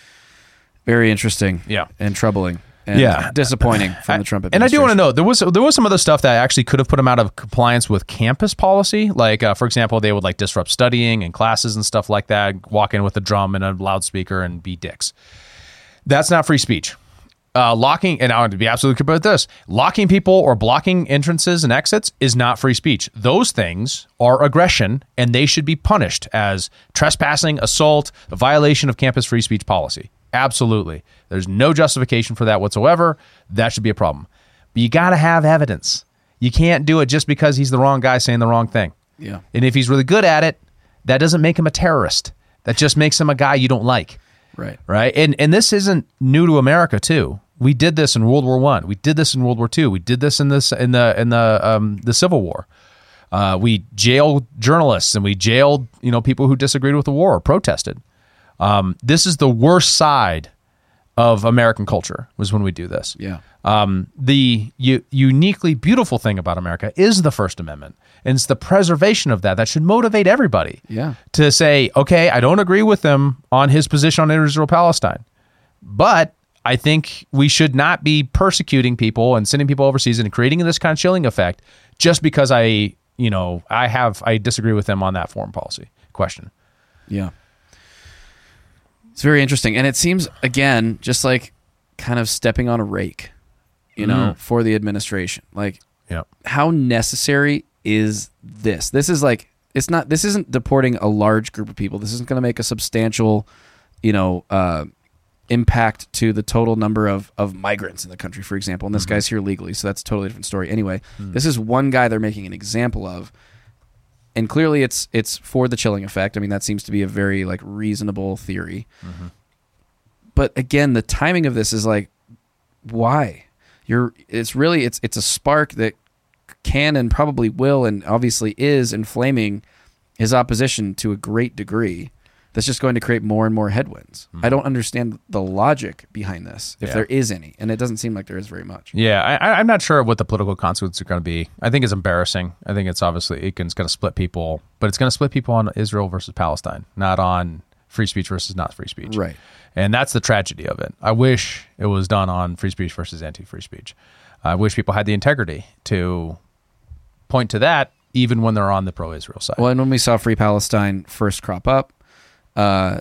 Speaker 2: Very interesting.
Speaker 1: Yeah.
Speaker 2: And troubling. And
Speaker 1: yeah.
Speaker 2: disappointing from the Trump administration.
Speaker 1: And I do want to know, there was there was some other stuff that actually could have put them out of compliance with campus policy. Like, uh, for example, they would like disrupt studying and classes and stuff like that, walk in with a drum and a loudspeaker and be dicks. That's not free speech. Uh, locking, and I want to be absolutely clear about this, locking people or blocking entrances and exits is not free speech. Those things are aggression, and they should be punished as trespassing, assault, a violation of campus free speech policy. Absolutely. There's no justification for that whatsoever. That should be a problem. But you got to have evidence. You can't do it just because he's the wrong guy saying the wrong thing.
Speaker 2: Yeah.
Speaker 1: And if he's really good at it, that doesn't make him a terrorist. That just makes him a guy you don't like.
Speaker 2: Right.
Speaker 1: Right. And and this isn't new to America, too. We did this in World War One. We did this in World War Two. We did this in this in the in the um, the Civil War. Uh, we jailed journalists and we jailed you know people who disagreed with the war or protested. Um, this is the worst side of American culture. Was when we do this.
Speaker 2: Yeah.
Speaker 1: Um, the u- uniquely beautiful thing about America is the First Amendment, and it's the preservation of that that should motivate everybody.
Speaker 2: Yeah.
Speaker 1: To say, okay, I don't agree with him on his position on Israel-Palestine, but I think we should not be persecuting people and sending people overseas and creating this kind of chilling effect just because I, you know, I have I disagree with them on that foreign policy question.
Speaker 2: Yeah. It's very interesting. And it seems, again, just like kind of stepping on a rake, you know,
Speaker 1: Mm.
Speaker 2: for the administration. Like,
Speaker 1: yeah.
Speaker 2: how necessary is this? This is like, it's not, this isn't deporting a large group of people. This isn't going to make a substantial, you know, uh, impact to the total number of, of migrants in the country, for example. And this
Speaker 1: Mm-hmm.
Speaker 2: guy's here legally, so that's a totally different story. Anyway,
Speaker 1: Mm.
Speaker 2: this is one guy they're making an example of. And clearly it's it's for the chilling effect. I mean, that seems to be a very like reasonable theory.
Speaker 1: Mm-hmm.
Speaker 2: But again, the timing of this is like, why? You're it's really it's it's a spark that can and probably will and obviously is inflaming his opposition to a great degree. That's just going to create more and more headwinds. I don't understand the logic behind this, if
Speaker 1: Yeah.
Speaker 2: there is any, and it doesn't seem like there is very much.
Speaker 1: Yeah, I, I'm not sure what the political consequences are going to be. I think it's embarrassing. I think it's obviously it's going to split people, but it's going to split people on Israel versus Palestine, not on free speech versus not free speech.
Speaker 2: Right.
Speaker 1: And that's the tragedy of it. I wish it was done on free speech versus anti-free speech. I wish people had the integrity to point to that, even when they're on the pro-Israel side.
Speaker 2: Well, and when we saw Free Palestine first crop up, uh,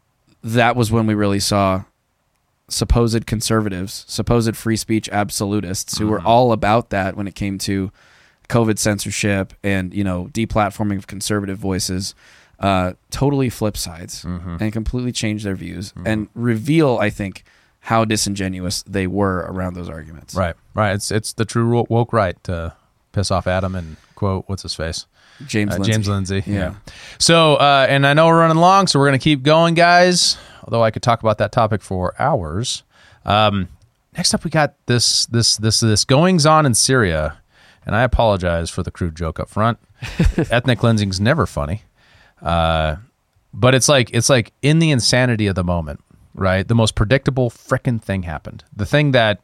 Speaker 2: that was when we really saw supposed conservatives, supposed free speech absolutists who were all about that when it came to COVID censorship and, you know, deplatforming of conservative voices, uh, totally flip sides and completely change their views and reveal, I think, how disingenuous they were around those arguments.
Speaker 1: Right, right. It's it's the true woke right to piss off Adam and quote, what's his face?
Speaker 2: James
Speaker 1: Uh,
Speaker 2: Lindsay.
Speaker 1: James Lindsay.
Speaker 2: Yeah.
Speaker 1: So, uh, and I know we're running long, so we're going to keep going, guys. Although I could talk about that topic for hours. Um, next up, we got this this this this goings on in Syria, and I apologize for the crude joke up front. Ethnic cleansing's never funny, uh, but it's like it's like in the insanity of the moment, right? The most predictable frickin' thing happened. The thing that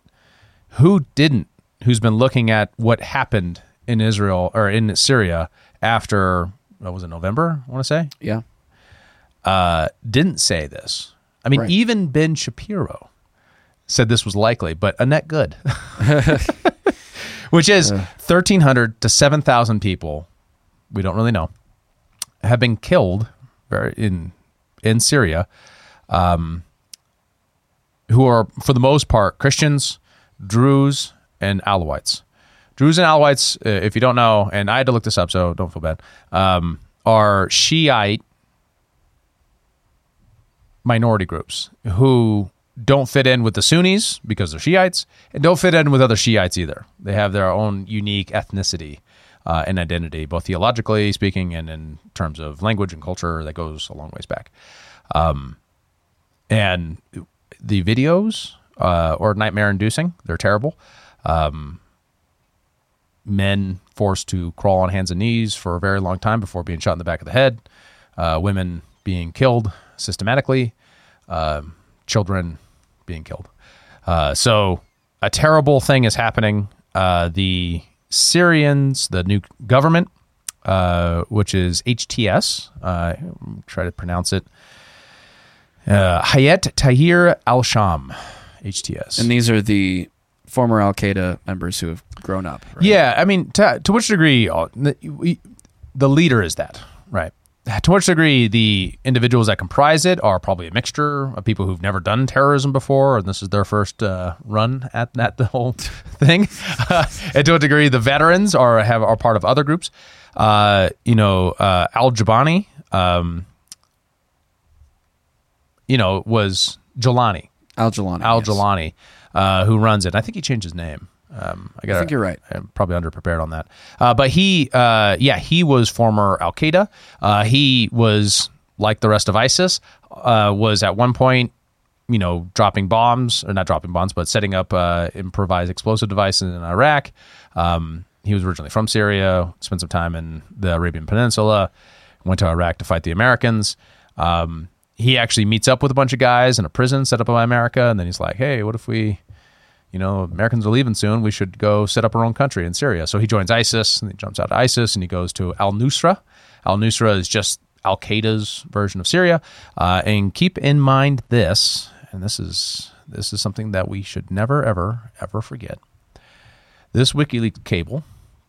Speaker 1: who didn't, who's been looking at what happened in Israel or in Syria after, what was it, November, I want to say?
Speaker 2: Yeah.
Speaker 1: Uh, didn't say this. I mean,
Speaker 2: Right.
Speaker 1: even Ben Shapiro said this was likely, but Annette Good, which is thirteen hundred to seven thousand people, we don't really know, have been killed very in in Syria, um, who are, for the most part, Christians, Druze, and Alawites. Druze and Alawites, uh, if you don't know, and I had to look this up, so don't feel bad, um, are Shiite minority groups who don't fit in with the Sunnis because they're Shiites and don't fit in with other Shiites either. They have their own unique ethnicity uh, and identity, both theologically speaking and in terms of language and culture that goes a long ways back. Um, and the videos uh, are nightmare-inducing. They're terrible. Um, men forced to crawl on hands and knees for a very long time before being shot in the back of the head. Uh, women being killed systematically. Uh, children being killed. Uh, so a terrible thing is happening. Uh, the Syrians, the new government, uh, which is H T S, uh, try to pronounce it, uh, Hayat Tahrir al-Sham, H T S.
Speaker 2: And these are the former Al-Qaeda members who have grown up. Right?
Speaker 1: Yeah, I mean, to, to which degree uh, the, we, the leader is that, right? To which degree the individuals that comprise it are probably a mixture of people who've never done terrorism before, and this is their first uh, run at, at the whole thing. Uh, and to a degree, the veterans are have are part of other groups. Uh, you know, uh, Al-Jabani, um, you know, was Jelani.
Speaker 2: Al-Jilani.
Speaker 1: Al-Jilani, uh, who runs it. I think he changed his name. Um, I, gotta,
Speaker 2: I think you're right.
Speaker 1: I'm probably underprepared on that. Uh, but he, uh, yeah, he was former Al-Qaeda. Uh, he was, like the rest of ISIS, uh, was at one point, you know, dropping bombs, or not dropping bombs, but setting up uh, improvised explosive devices in Iraq. Um, he was originally from Syria, spent some time in the Arabian Peninsula, went to Iraq to fight the Americans. Um, he actually meets up with a bunch of guys in a prison set up by America, and then he's like, hey, what if we, you know, Americans are leaving soon, we should go set up our own country in Syria. So he joins ISIS, and he jumps out of ISIS, and he goes to al-Nusra. Al-Nusra is just Al-Qaeda's version of Syria. Uh, and keep in mind this, and this is this is something that we should never, ever, ever forget. This WikiLeaks cable.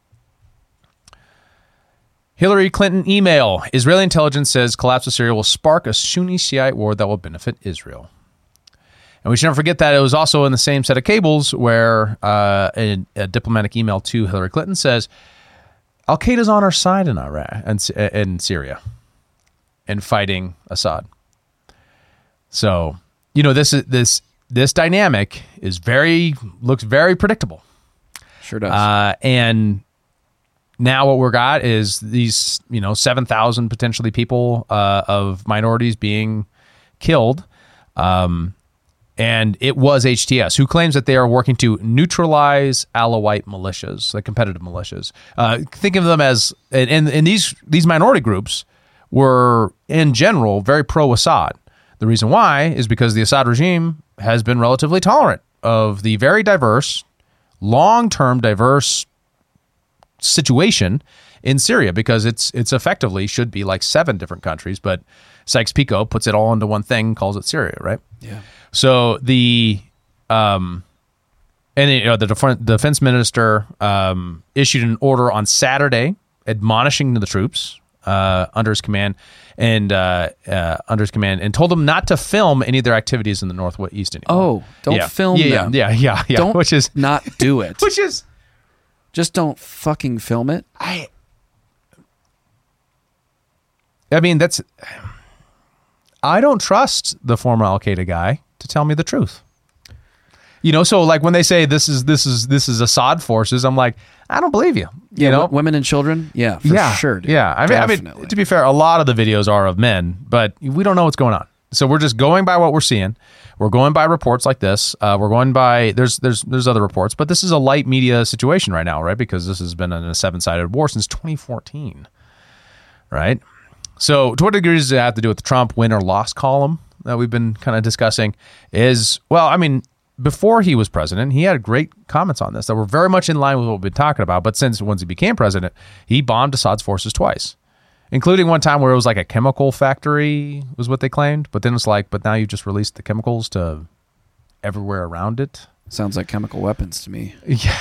Speaker 1: Hillary Clinton email. Israeli intelligence says collapse of Syria will spark a Sunni Shiite war that will benefit Israel. And we should never forget that it was also in the same set of cables where uh, a, a diplomatic email to Hillary Clinton says Al-Qaeda's on our side in Iraq and in Syria and fighting Assad. So, you know, this is this this dynamic is very looks very predictable.
Speaker 2: Sure does.
Speaker 1: Uh, and now what we're got is these, you know, seven thousand potentially people uh, of minorities being killed. Um, and it was H T S, who claims that they are working to neutralize Alawite militias, like competitive militias. Uh, think of them as, and, and these these minority groups were, in general, very pro-Assad. The reason why is because the Assad regime has been relatively tolerant of the very diverse, long-term diverse situation in Syria, because it's it's effectively should be like seven different countries, but Sykes-Picot puts it all into one thing, calls it Syria, right?
Speaker 2: Yeah.
Speaker 1: So the um, and you know, the def- defense minister um, issued an order on Saturday admonishing the troops uh, under his command and uh, uh, under his command, and told them not to film any of their activities in the northwest anymore.
Speaker 2: Oh, don't
Speaker 1: yeah.
Speaker 2: film
Speaker 1: yeah,
Speaker 2: them.
Speaker 1: Yeah, yeah, yeah, yeah.
Speaker 2: Don't
Speaker 1: which is
Speaker 2: not do it.
Speaker 1: Which is
Speaker 2: just don't fucking film it.
Speaker 1: I. I mean, that's. I don't trust the former Al-Qaeda guy to tell me the truth. You know, so like when they say this is this is this is Assad forces, I'm like, I don't believe you. You
Speaker 2: Yeah,
Speaker 1: know,
Speaker 2: w- women and children. Yeah, for
Speaker 1: yeah,
Speaker 2: sure. Dude.
Speaker 1: Yeah, I mean, I
Speaker 2: Definitely.
Speaker 1: mean, to be fair, a lot of the videos are of men, but we don't know what's going on. So we're just going by what we're seeing. We're going by reports like this. Uh, we're going by there's there's there's other reports, but this is a light media situation right now, right? Because this has been in a seven-sided war since twenty fourteen, right? So to what degree does it have to do with the Trump win or loss column that we've been kind of discussing? Is, well, I mean, before he was president, he had great comments on this that were very much in line with what we've been talking about. But since once he became president, he bombed Assad's forces twice, including one time where it was like a chemical factory was what they claimed. But then it's like, but now you just released the chemicals to everywhere around it.
Speaker 2: Sounds like chemical weapons to me.
Speaker 1: Yeah.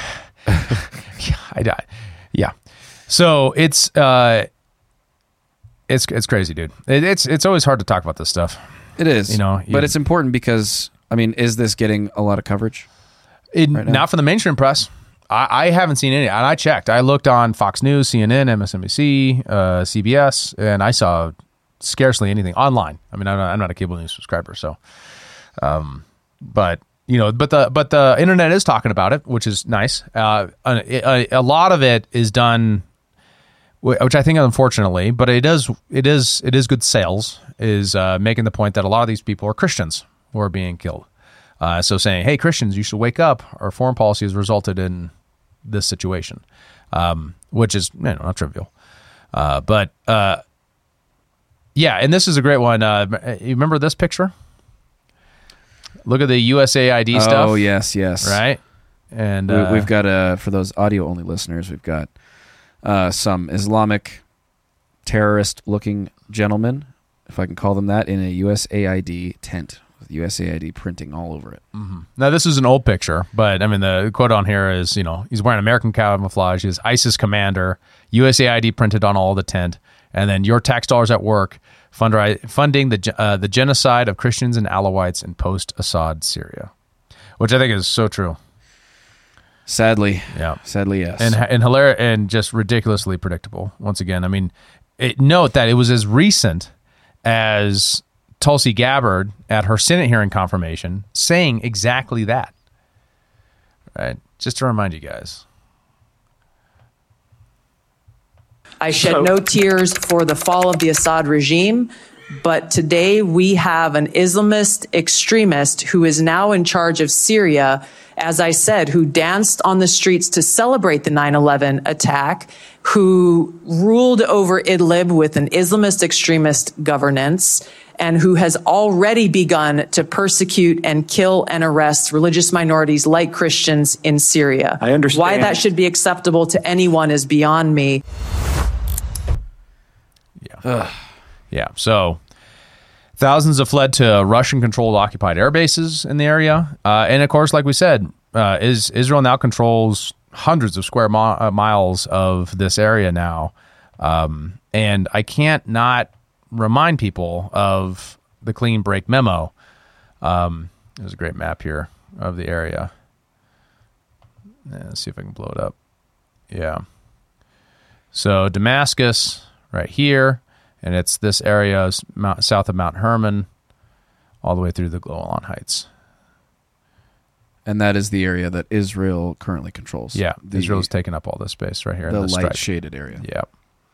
Speaker 1: yeah. I, yeah. So it's, uh, It's it's crazy, dude. It, it's it's always hard to talk about this stuff.
Speaker 2: It is,
Speaker 1: you know,
Speaker 2: but
Speaker 1: you,
Speaker 2: it's important because I mean, is this getting a lot of coverage?
Speaker 1: It,
Speaker 2: right now?
Speaker 1: Not from the mainstream press. I, I haven't seen any. And I checked. I looked on Fox News, C N N, M S N B C, uh, C B S, and I saw scarcely anything online. I mean, I'm not, I'm not a cable news subscriber, so. Um, but you know, but the but the internet is talking about it, which is nice. Uh, a, a lot of it is done. Which I think, unfortunately, but it is it is it is good sales. Is uh, making the point that a lot of these people are Christians who are being killed. Uh, so saying, "Hey, Christians, you should wake up. Our foreign policy has resulted in this situation," um, which is you know, not trivial. Uh, but uh, yeah, and this is a great one. Uh, you remember this picture? Look at the U S A I D
Speaker 2: oh,
Speaker 1: stuff.
Speaker 2: Oh yes, yes.
Speaker 1: Right, and
Speaker 2: we,
Speaker 1: uh,
Speaker 2: we've got uh, for those audio only listeners, we've got. Uh, some Islamic terrorist-looking gentlemen, if I can call them that, in a U S A I D tent with U S A I D printing all over it.
Speaker 1: Mm-hmm. Now, this is an old picture, but I mean, the quote on here is, you know, he's wearing American camouflage, he's ISIS commander, U S A I D printed on all the tent, and then your tax dollars at work fund, funding the uh, the genocide of Christians and Alawites in post-Assad Syria, which I think is so true.
Speaker 2: Sadly,
Speaker 1: yeah.
Speaker 2: Sadly, yes.
Speaker 1: And and hilarious and just ridiculously predictable. Once again, I mean, it, note that it was as recent as Tulsi Gabbard at her Senate hearing confirmation saying exactly that. Right? Just to remind you guys.
Speaker 11: I shed no tears for the fall of the Assad regime, But today we have an Islamist extremist who is now in charge of Syria, as I said, who danced on the streets to celebrate the nine eleven attack, who ruled over Idlib with an Islamist extremist governance, and who has already begun to persecute and kill and arrest religious minorities like Christians in Syria.
Speaker 12: I understand.
Speaker 11: Why that should be acceptable to anyone is beyond me.
Speaker 1: Yeah. Ugh. Yeah. So thousands have fled to Russian-controlled occupied air bases in the area. Uh, and, of course, like we said, uh, is Israel now controls hundreds of square mi- uh, miles of this area now. Um, and I can't not remind people of the Clean Break memo. Um, there's a great map here of the area. Yeah, let's see if I can blow it up. Yeah. So Damascus right here, and it's this area Mount, south of Mount Hermon, all the way through the Golan Heights.
Speaker 2: And that is the area that Israel currently controls.
Speaker 1: Yeah,
Speaker 2: the,
Speaker 1: Israel's taking up all this space right here.
Speaker 2: The,
Speaker 1: in the
Speaker 2: light
Speaker 1: stripe.
Speaker 2: shaded area.
Speaker 1: Yeah.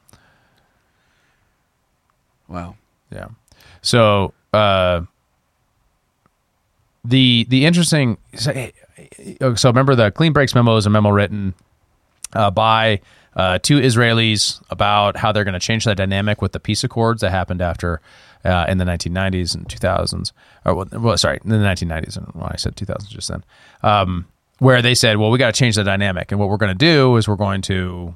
Speaker 2: Wow.
Speaker 1: Yeah. So uh, the the interesting so, so remember the Clean Breaks memo is a memo written uh, by uh, two Israelis about how they're going to change the dynamic with the peace accords that happened after uh, in the nineteen nineties and two thousands. Or well, sorry, in the nineteen nineties, and well, I said two thousands just then, um, where they said, well, we got to change the dynamic, and what we're going to do is we're going to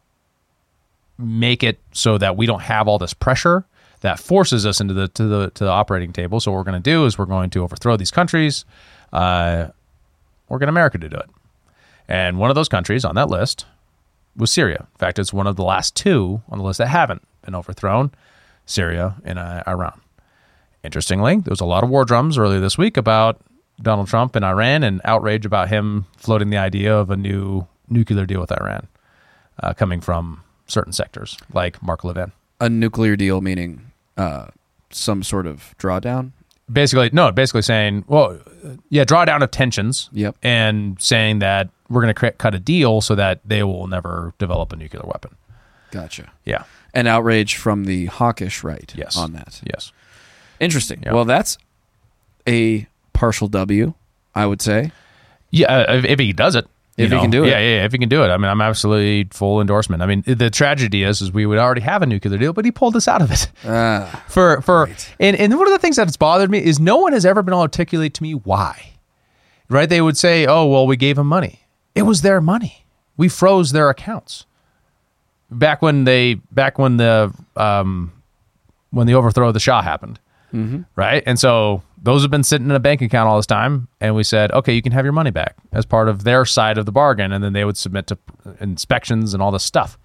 Speaker 1: make it so that we don't have all this pressure that forces us into the to the to the operating table. So what we're going to do is we're going to overthrow these countries. Uh, we're going to America to do it. And one of those countries on that list was Syria. In fact, it's one of the last two on the list that haven't been overthrown, Syria and uh, Iran. Interestingly, there was a lot of war drums earlier this week about Donald Trump and Iran and outrage about him floating the idea of a new nuclear deal with Iran uh, coming from certain sectors like Mark Levin.
Speaker 2: A nuclear deal meaning uh, some sort of drawdown?
Speaker 1: Basically, no, basically saying, well, yeah, drawdown of tensions.
Speaker 2: Yep. And
Speaker 1: saying that we're going to cut a deal so that they will never develop a nuclear weapon.
Speaker 2: Gotcha.
Speaker 1: Yeah.
Speaker 2: An outrage from the hawkish right
Speaker 1: yes.
Speaker 2: on that.
Speaker 1: Yes.
Speaker 2: Interesting.
Speaker 1: Yep.
Speaker 2: Well, that's a partial W, I would say.
Speaker 1: Yeah, uh, if, if he does it.
Speaker 2: If
Speaker 1: know,
Speaker 2: he can do it.
Speaker 1: Yeah, yeah, if he can do it. I mean, I'm absolutely full endorsement. I mean, the tragedy is, is we would already have a nuclear deal, but he pulled us out of it.
Speaker 2: Ah,
Speaker 1: for for
Speaker 2: right.
Speaker 1: and, and one of the things that's bothered me is no one has ever been able to articulate to me why. Right? They would say, oh, well, we gave him money. It was their money. We froze their accounts. Back when they back when the um when the overthrow of the Shah happened.
Speaker 2: Mm-hmm.
Speaker 1: Right? And so those have been sitting in a bank account all this time, and we said, okay, you can have your money back as part of their side of the bargain, and then they would submit to inspections and all this stuff.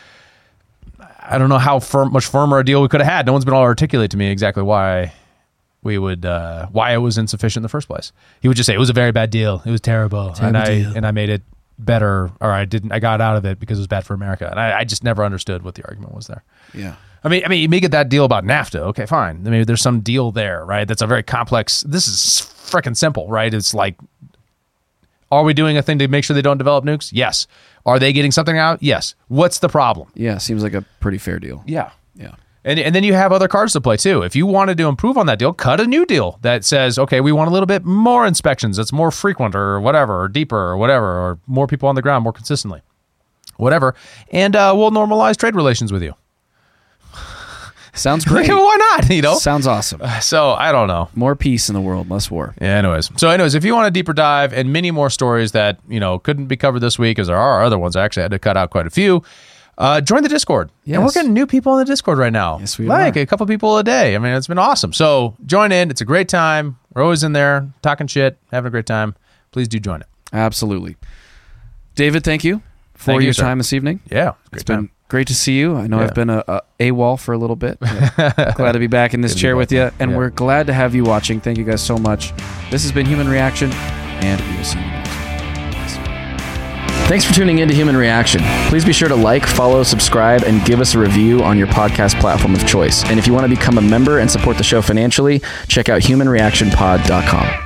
Speaker 1: I don't know how firm, much firmer a deal we could have had. No one's been able to articulate to me exactly why we would, uh, why it was insufficient in the first place. He would just say, it was a very bad deal. It was terrible.
Speaker 2: Terrible
Speaker 1: and I
Speaker 2: deal.
Speaker 1: and I made it better, or I didn't, I got out of it because it was bad for America. And I, I just never understood what the argument was there.
Speaker 2: Yeah.
Speaker 1: I mean, I mean, you may get that deal about NAFTA. Okay, fine. Maybe there's some deal there, right? That's a very complex. This is freaking simple, right? It's like, are we doing a thing to make sure they don't develop nukes? Yes. Are they getting something out? Yes. What's the problem?
Speaker 2: Yeah, seems like a pretty fair deal.
Speaker 1: Yeah.
Speaker 2: Yeah.
Speaker 1: And and then you have other cards to play too. If you wanted to improve on that deal, cut a new deal that says, okay, we want a little bit more inspections. That's more frequent or whatever, or deeper or whatever, or more people on the ground more consistently, whatever. And uh, we'll normalize trade relations with you.
Speaker 2: Sounds great.
Speaker 1: Why not? You know,
Speaker 2: sounds awesome.
Speaker 1: So I don't know.
Speaker 2: More peace in the world, less war.
Speaker 1: Yeah. Anyways, so anyways, if you want a deeper dive and many more stories that you know couldn't be covered this week, as there are other ones, I actually had to cut out quite a few. Uh, join the Discord.
Speaker 2: Yes.
Speaker 1: And we're getting new people in the Discord right now.
Speaker 2: Yes, we
Speaker 1: like
Speaker 2: are.
Speaker 1: a couple people a day. I mean, it's been awesome. So join in. It's a great time. We're always in there talking shit, having a great time. Please do join it.
Speaker 2: Absolutely. David, thank you for
Speaker 1: Thank you,
Speaker 2: your
Speaker 1: sir.
Speaker 2: time this evening.
Speaker 1: Yeah,
Speaker 2: It's
Speaker 1: great
Speaker 2: been
Speaker 1: time.
Speaker 2: great to see you. I know
Speaker 1: Yeah.
Speaker 2: I've been a, a AWOL for a little bit. Glad to be back in this
Speaker 1: Good to be
Speaker 2: chair
Speaker 1: back,
Speaker 2: with you.
Speaker 1: man.
Speaker 2: And
Speaker 1: Yeah.
Speaker 2: we're glad to have you watching. Thank you guys so much. This has been Human Reaction, and we will see you next week. Thanks for tuning in to Human Reaction. Please be sure to like, follow, subscribe, and give us a review on your podcast platform of choice. And if you want to become a member and support the show financially, check out human reaction pod dot com.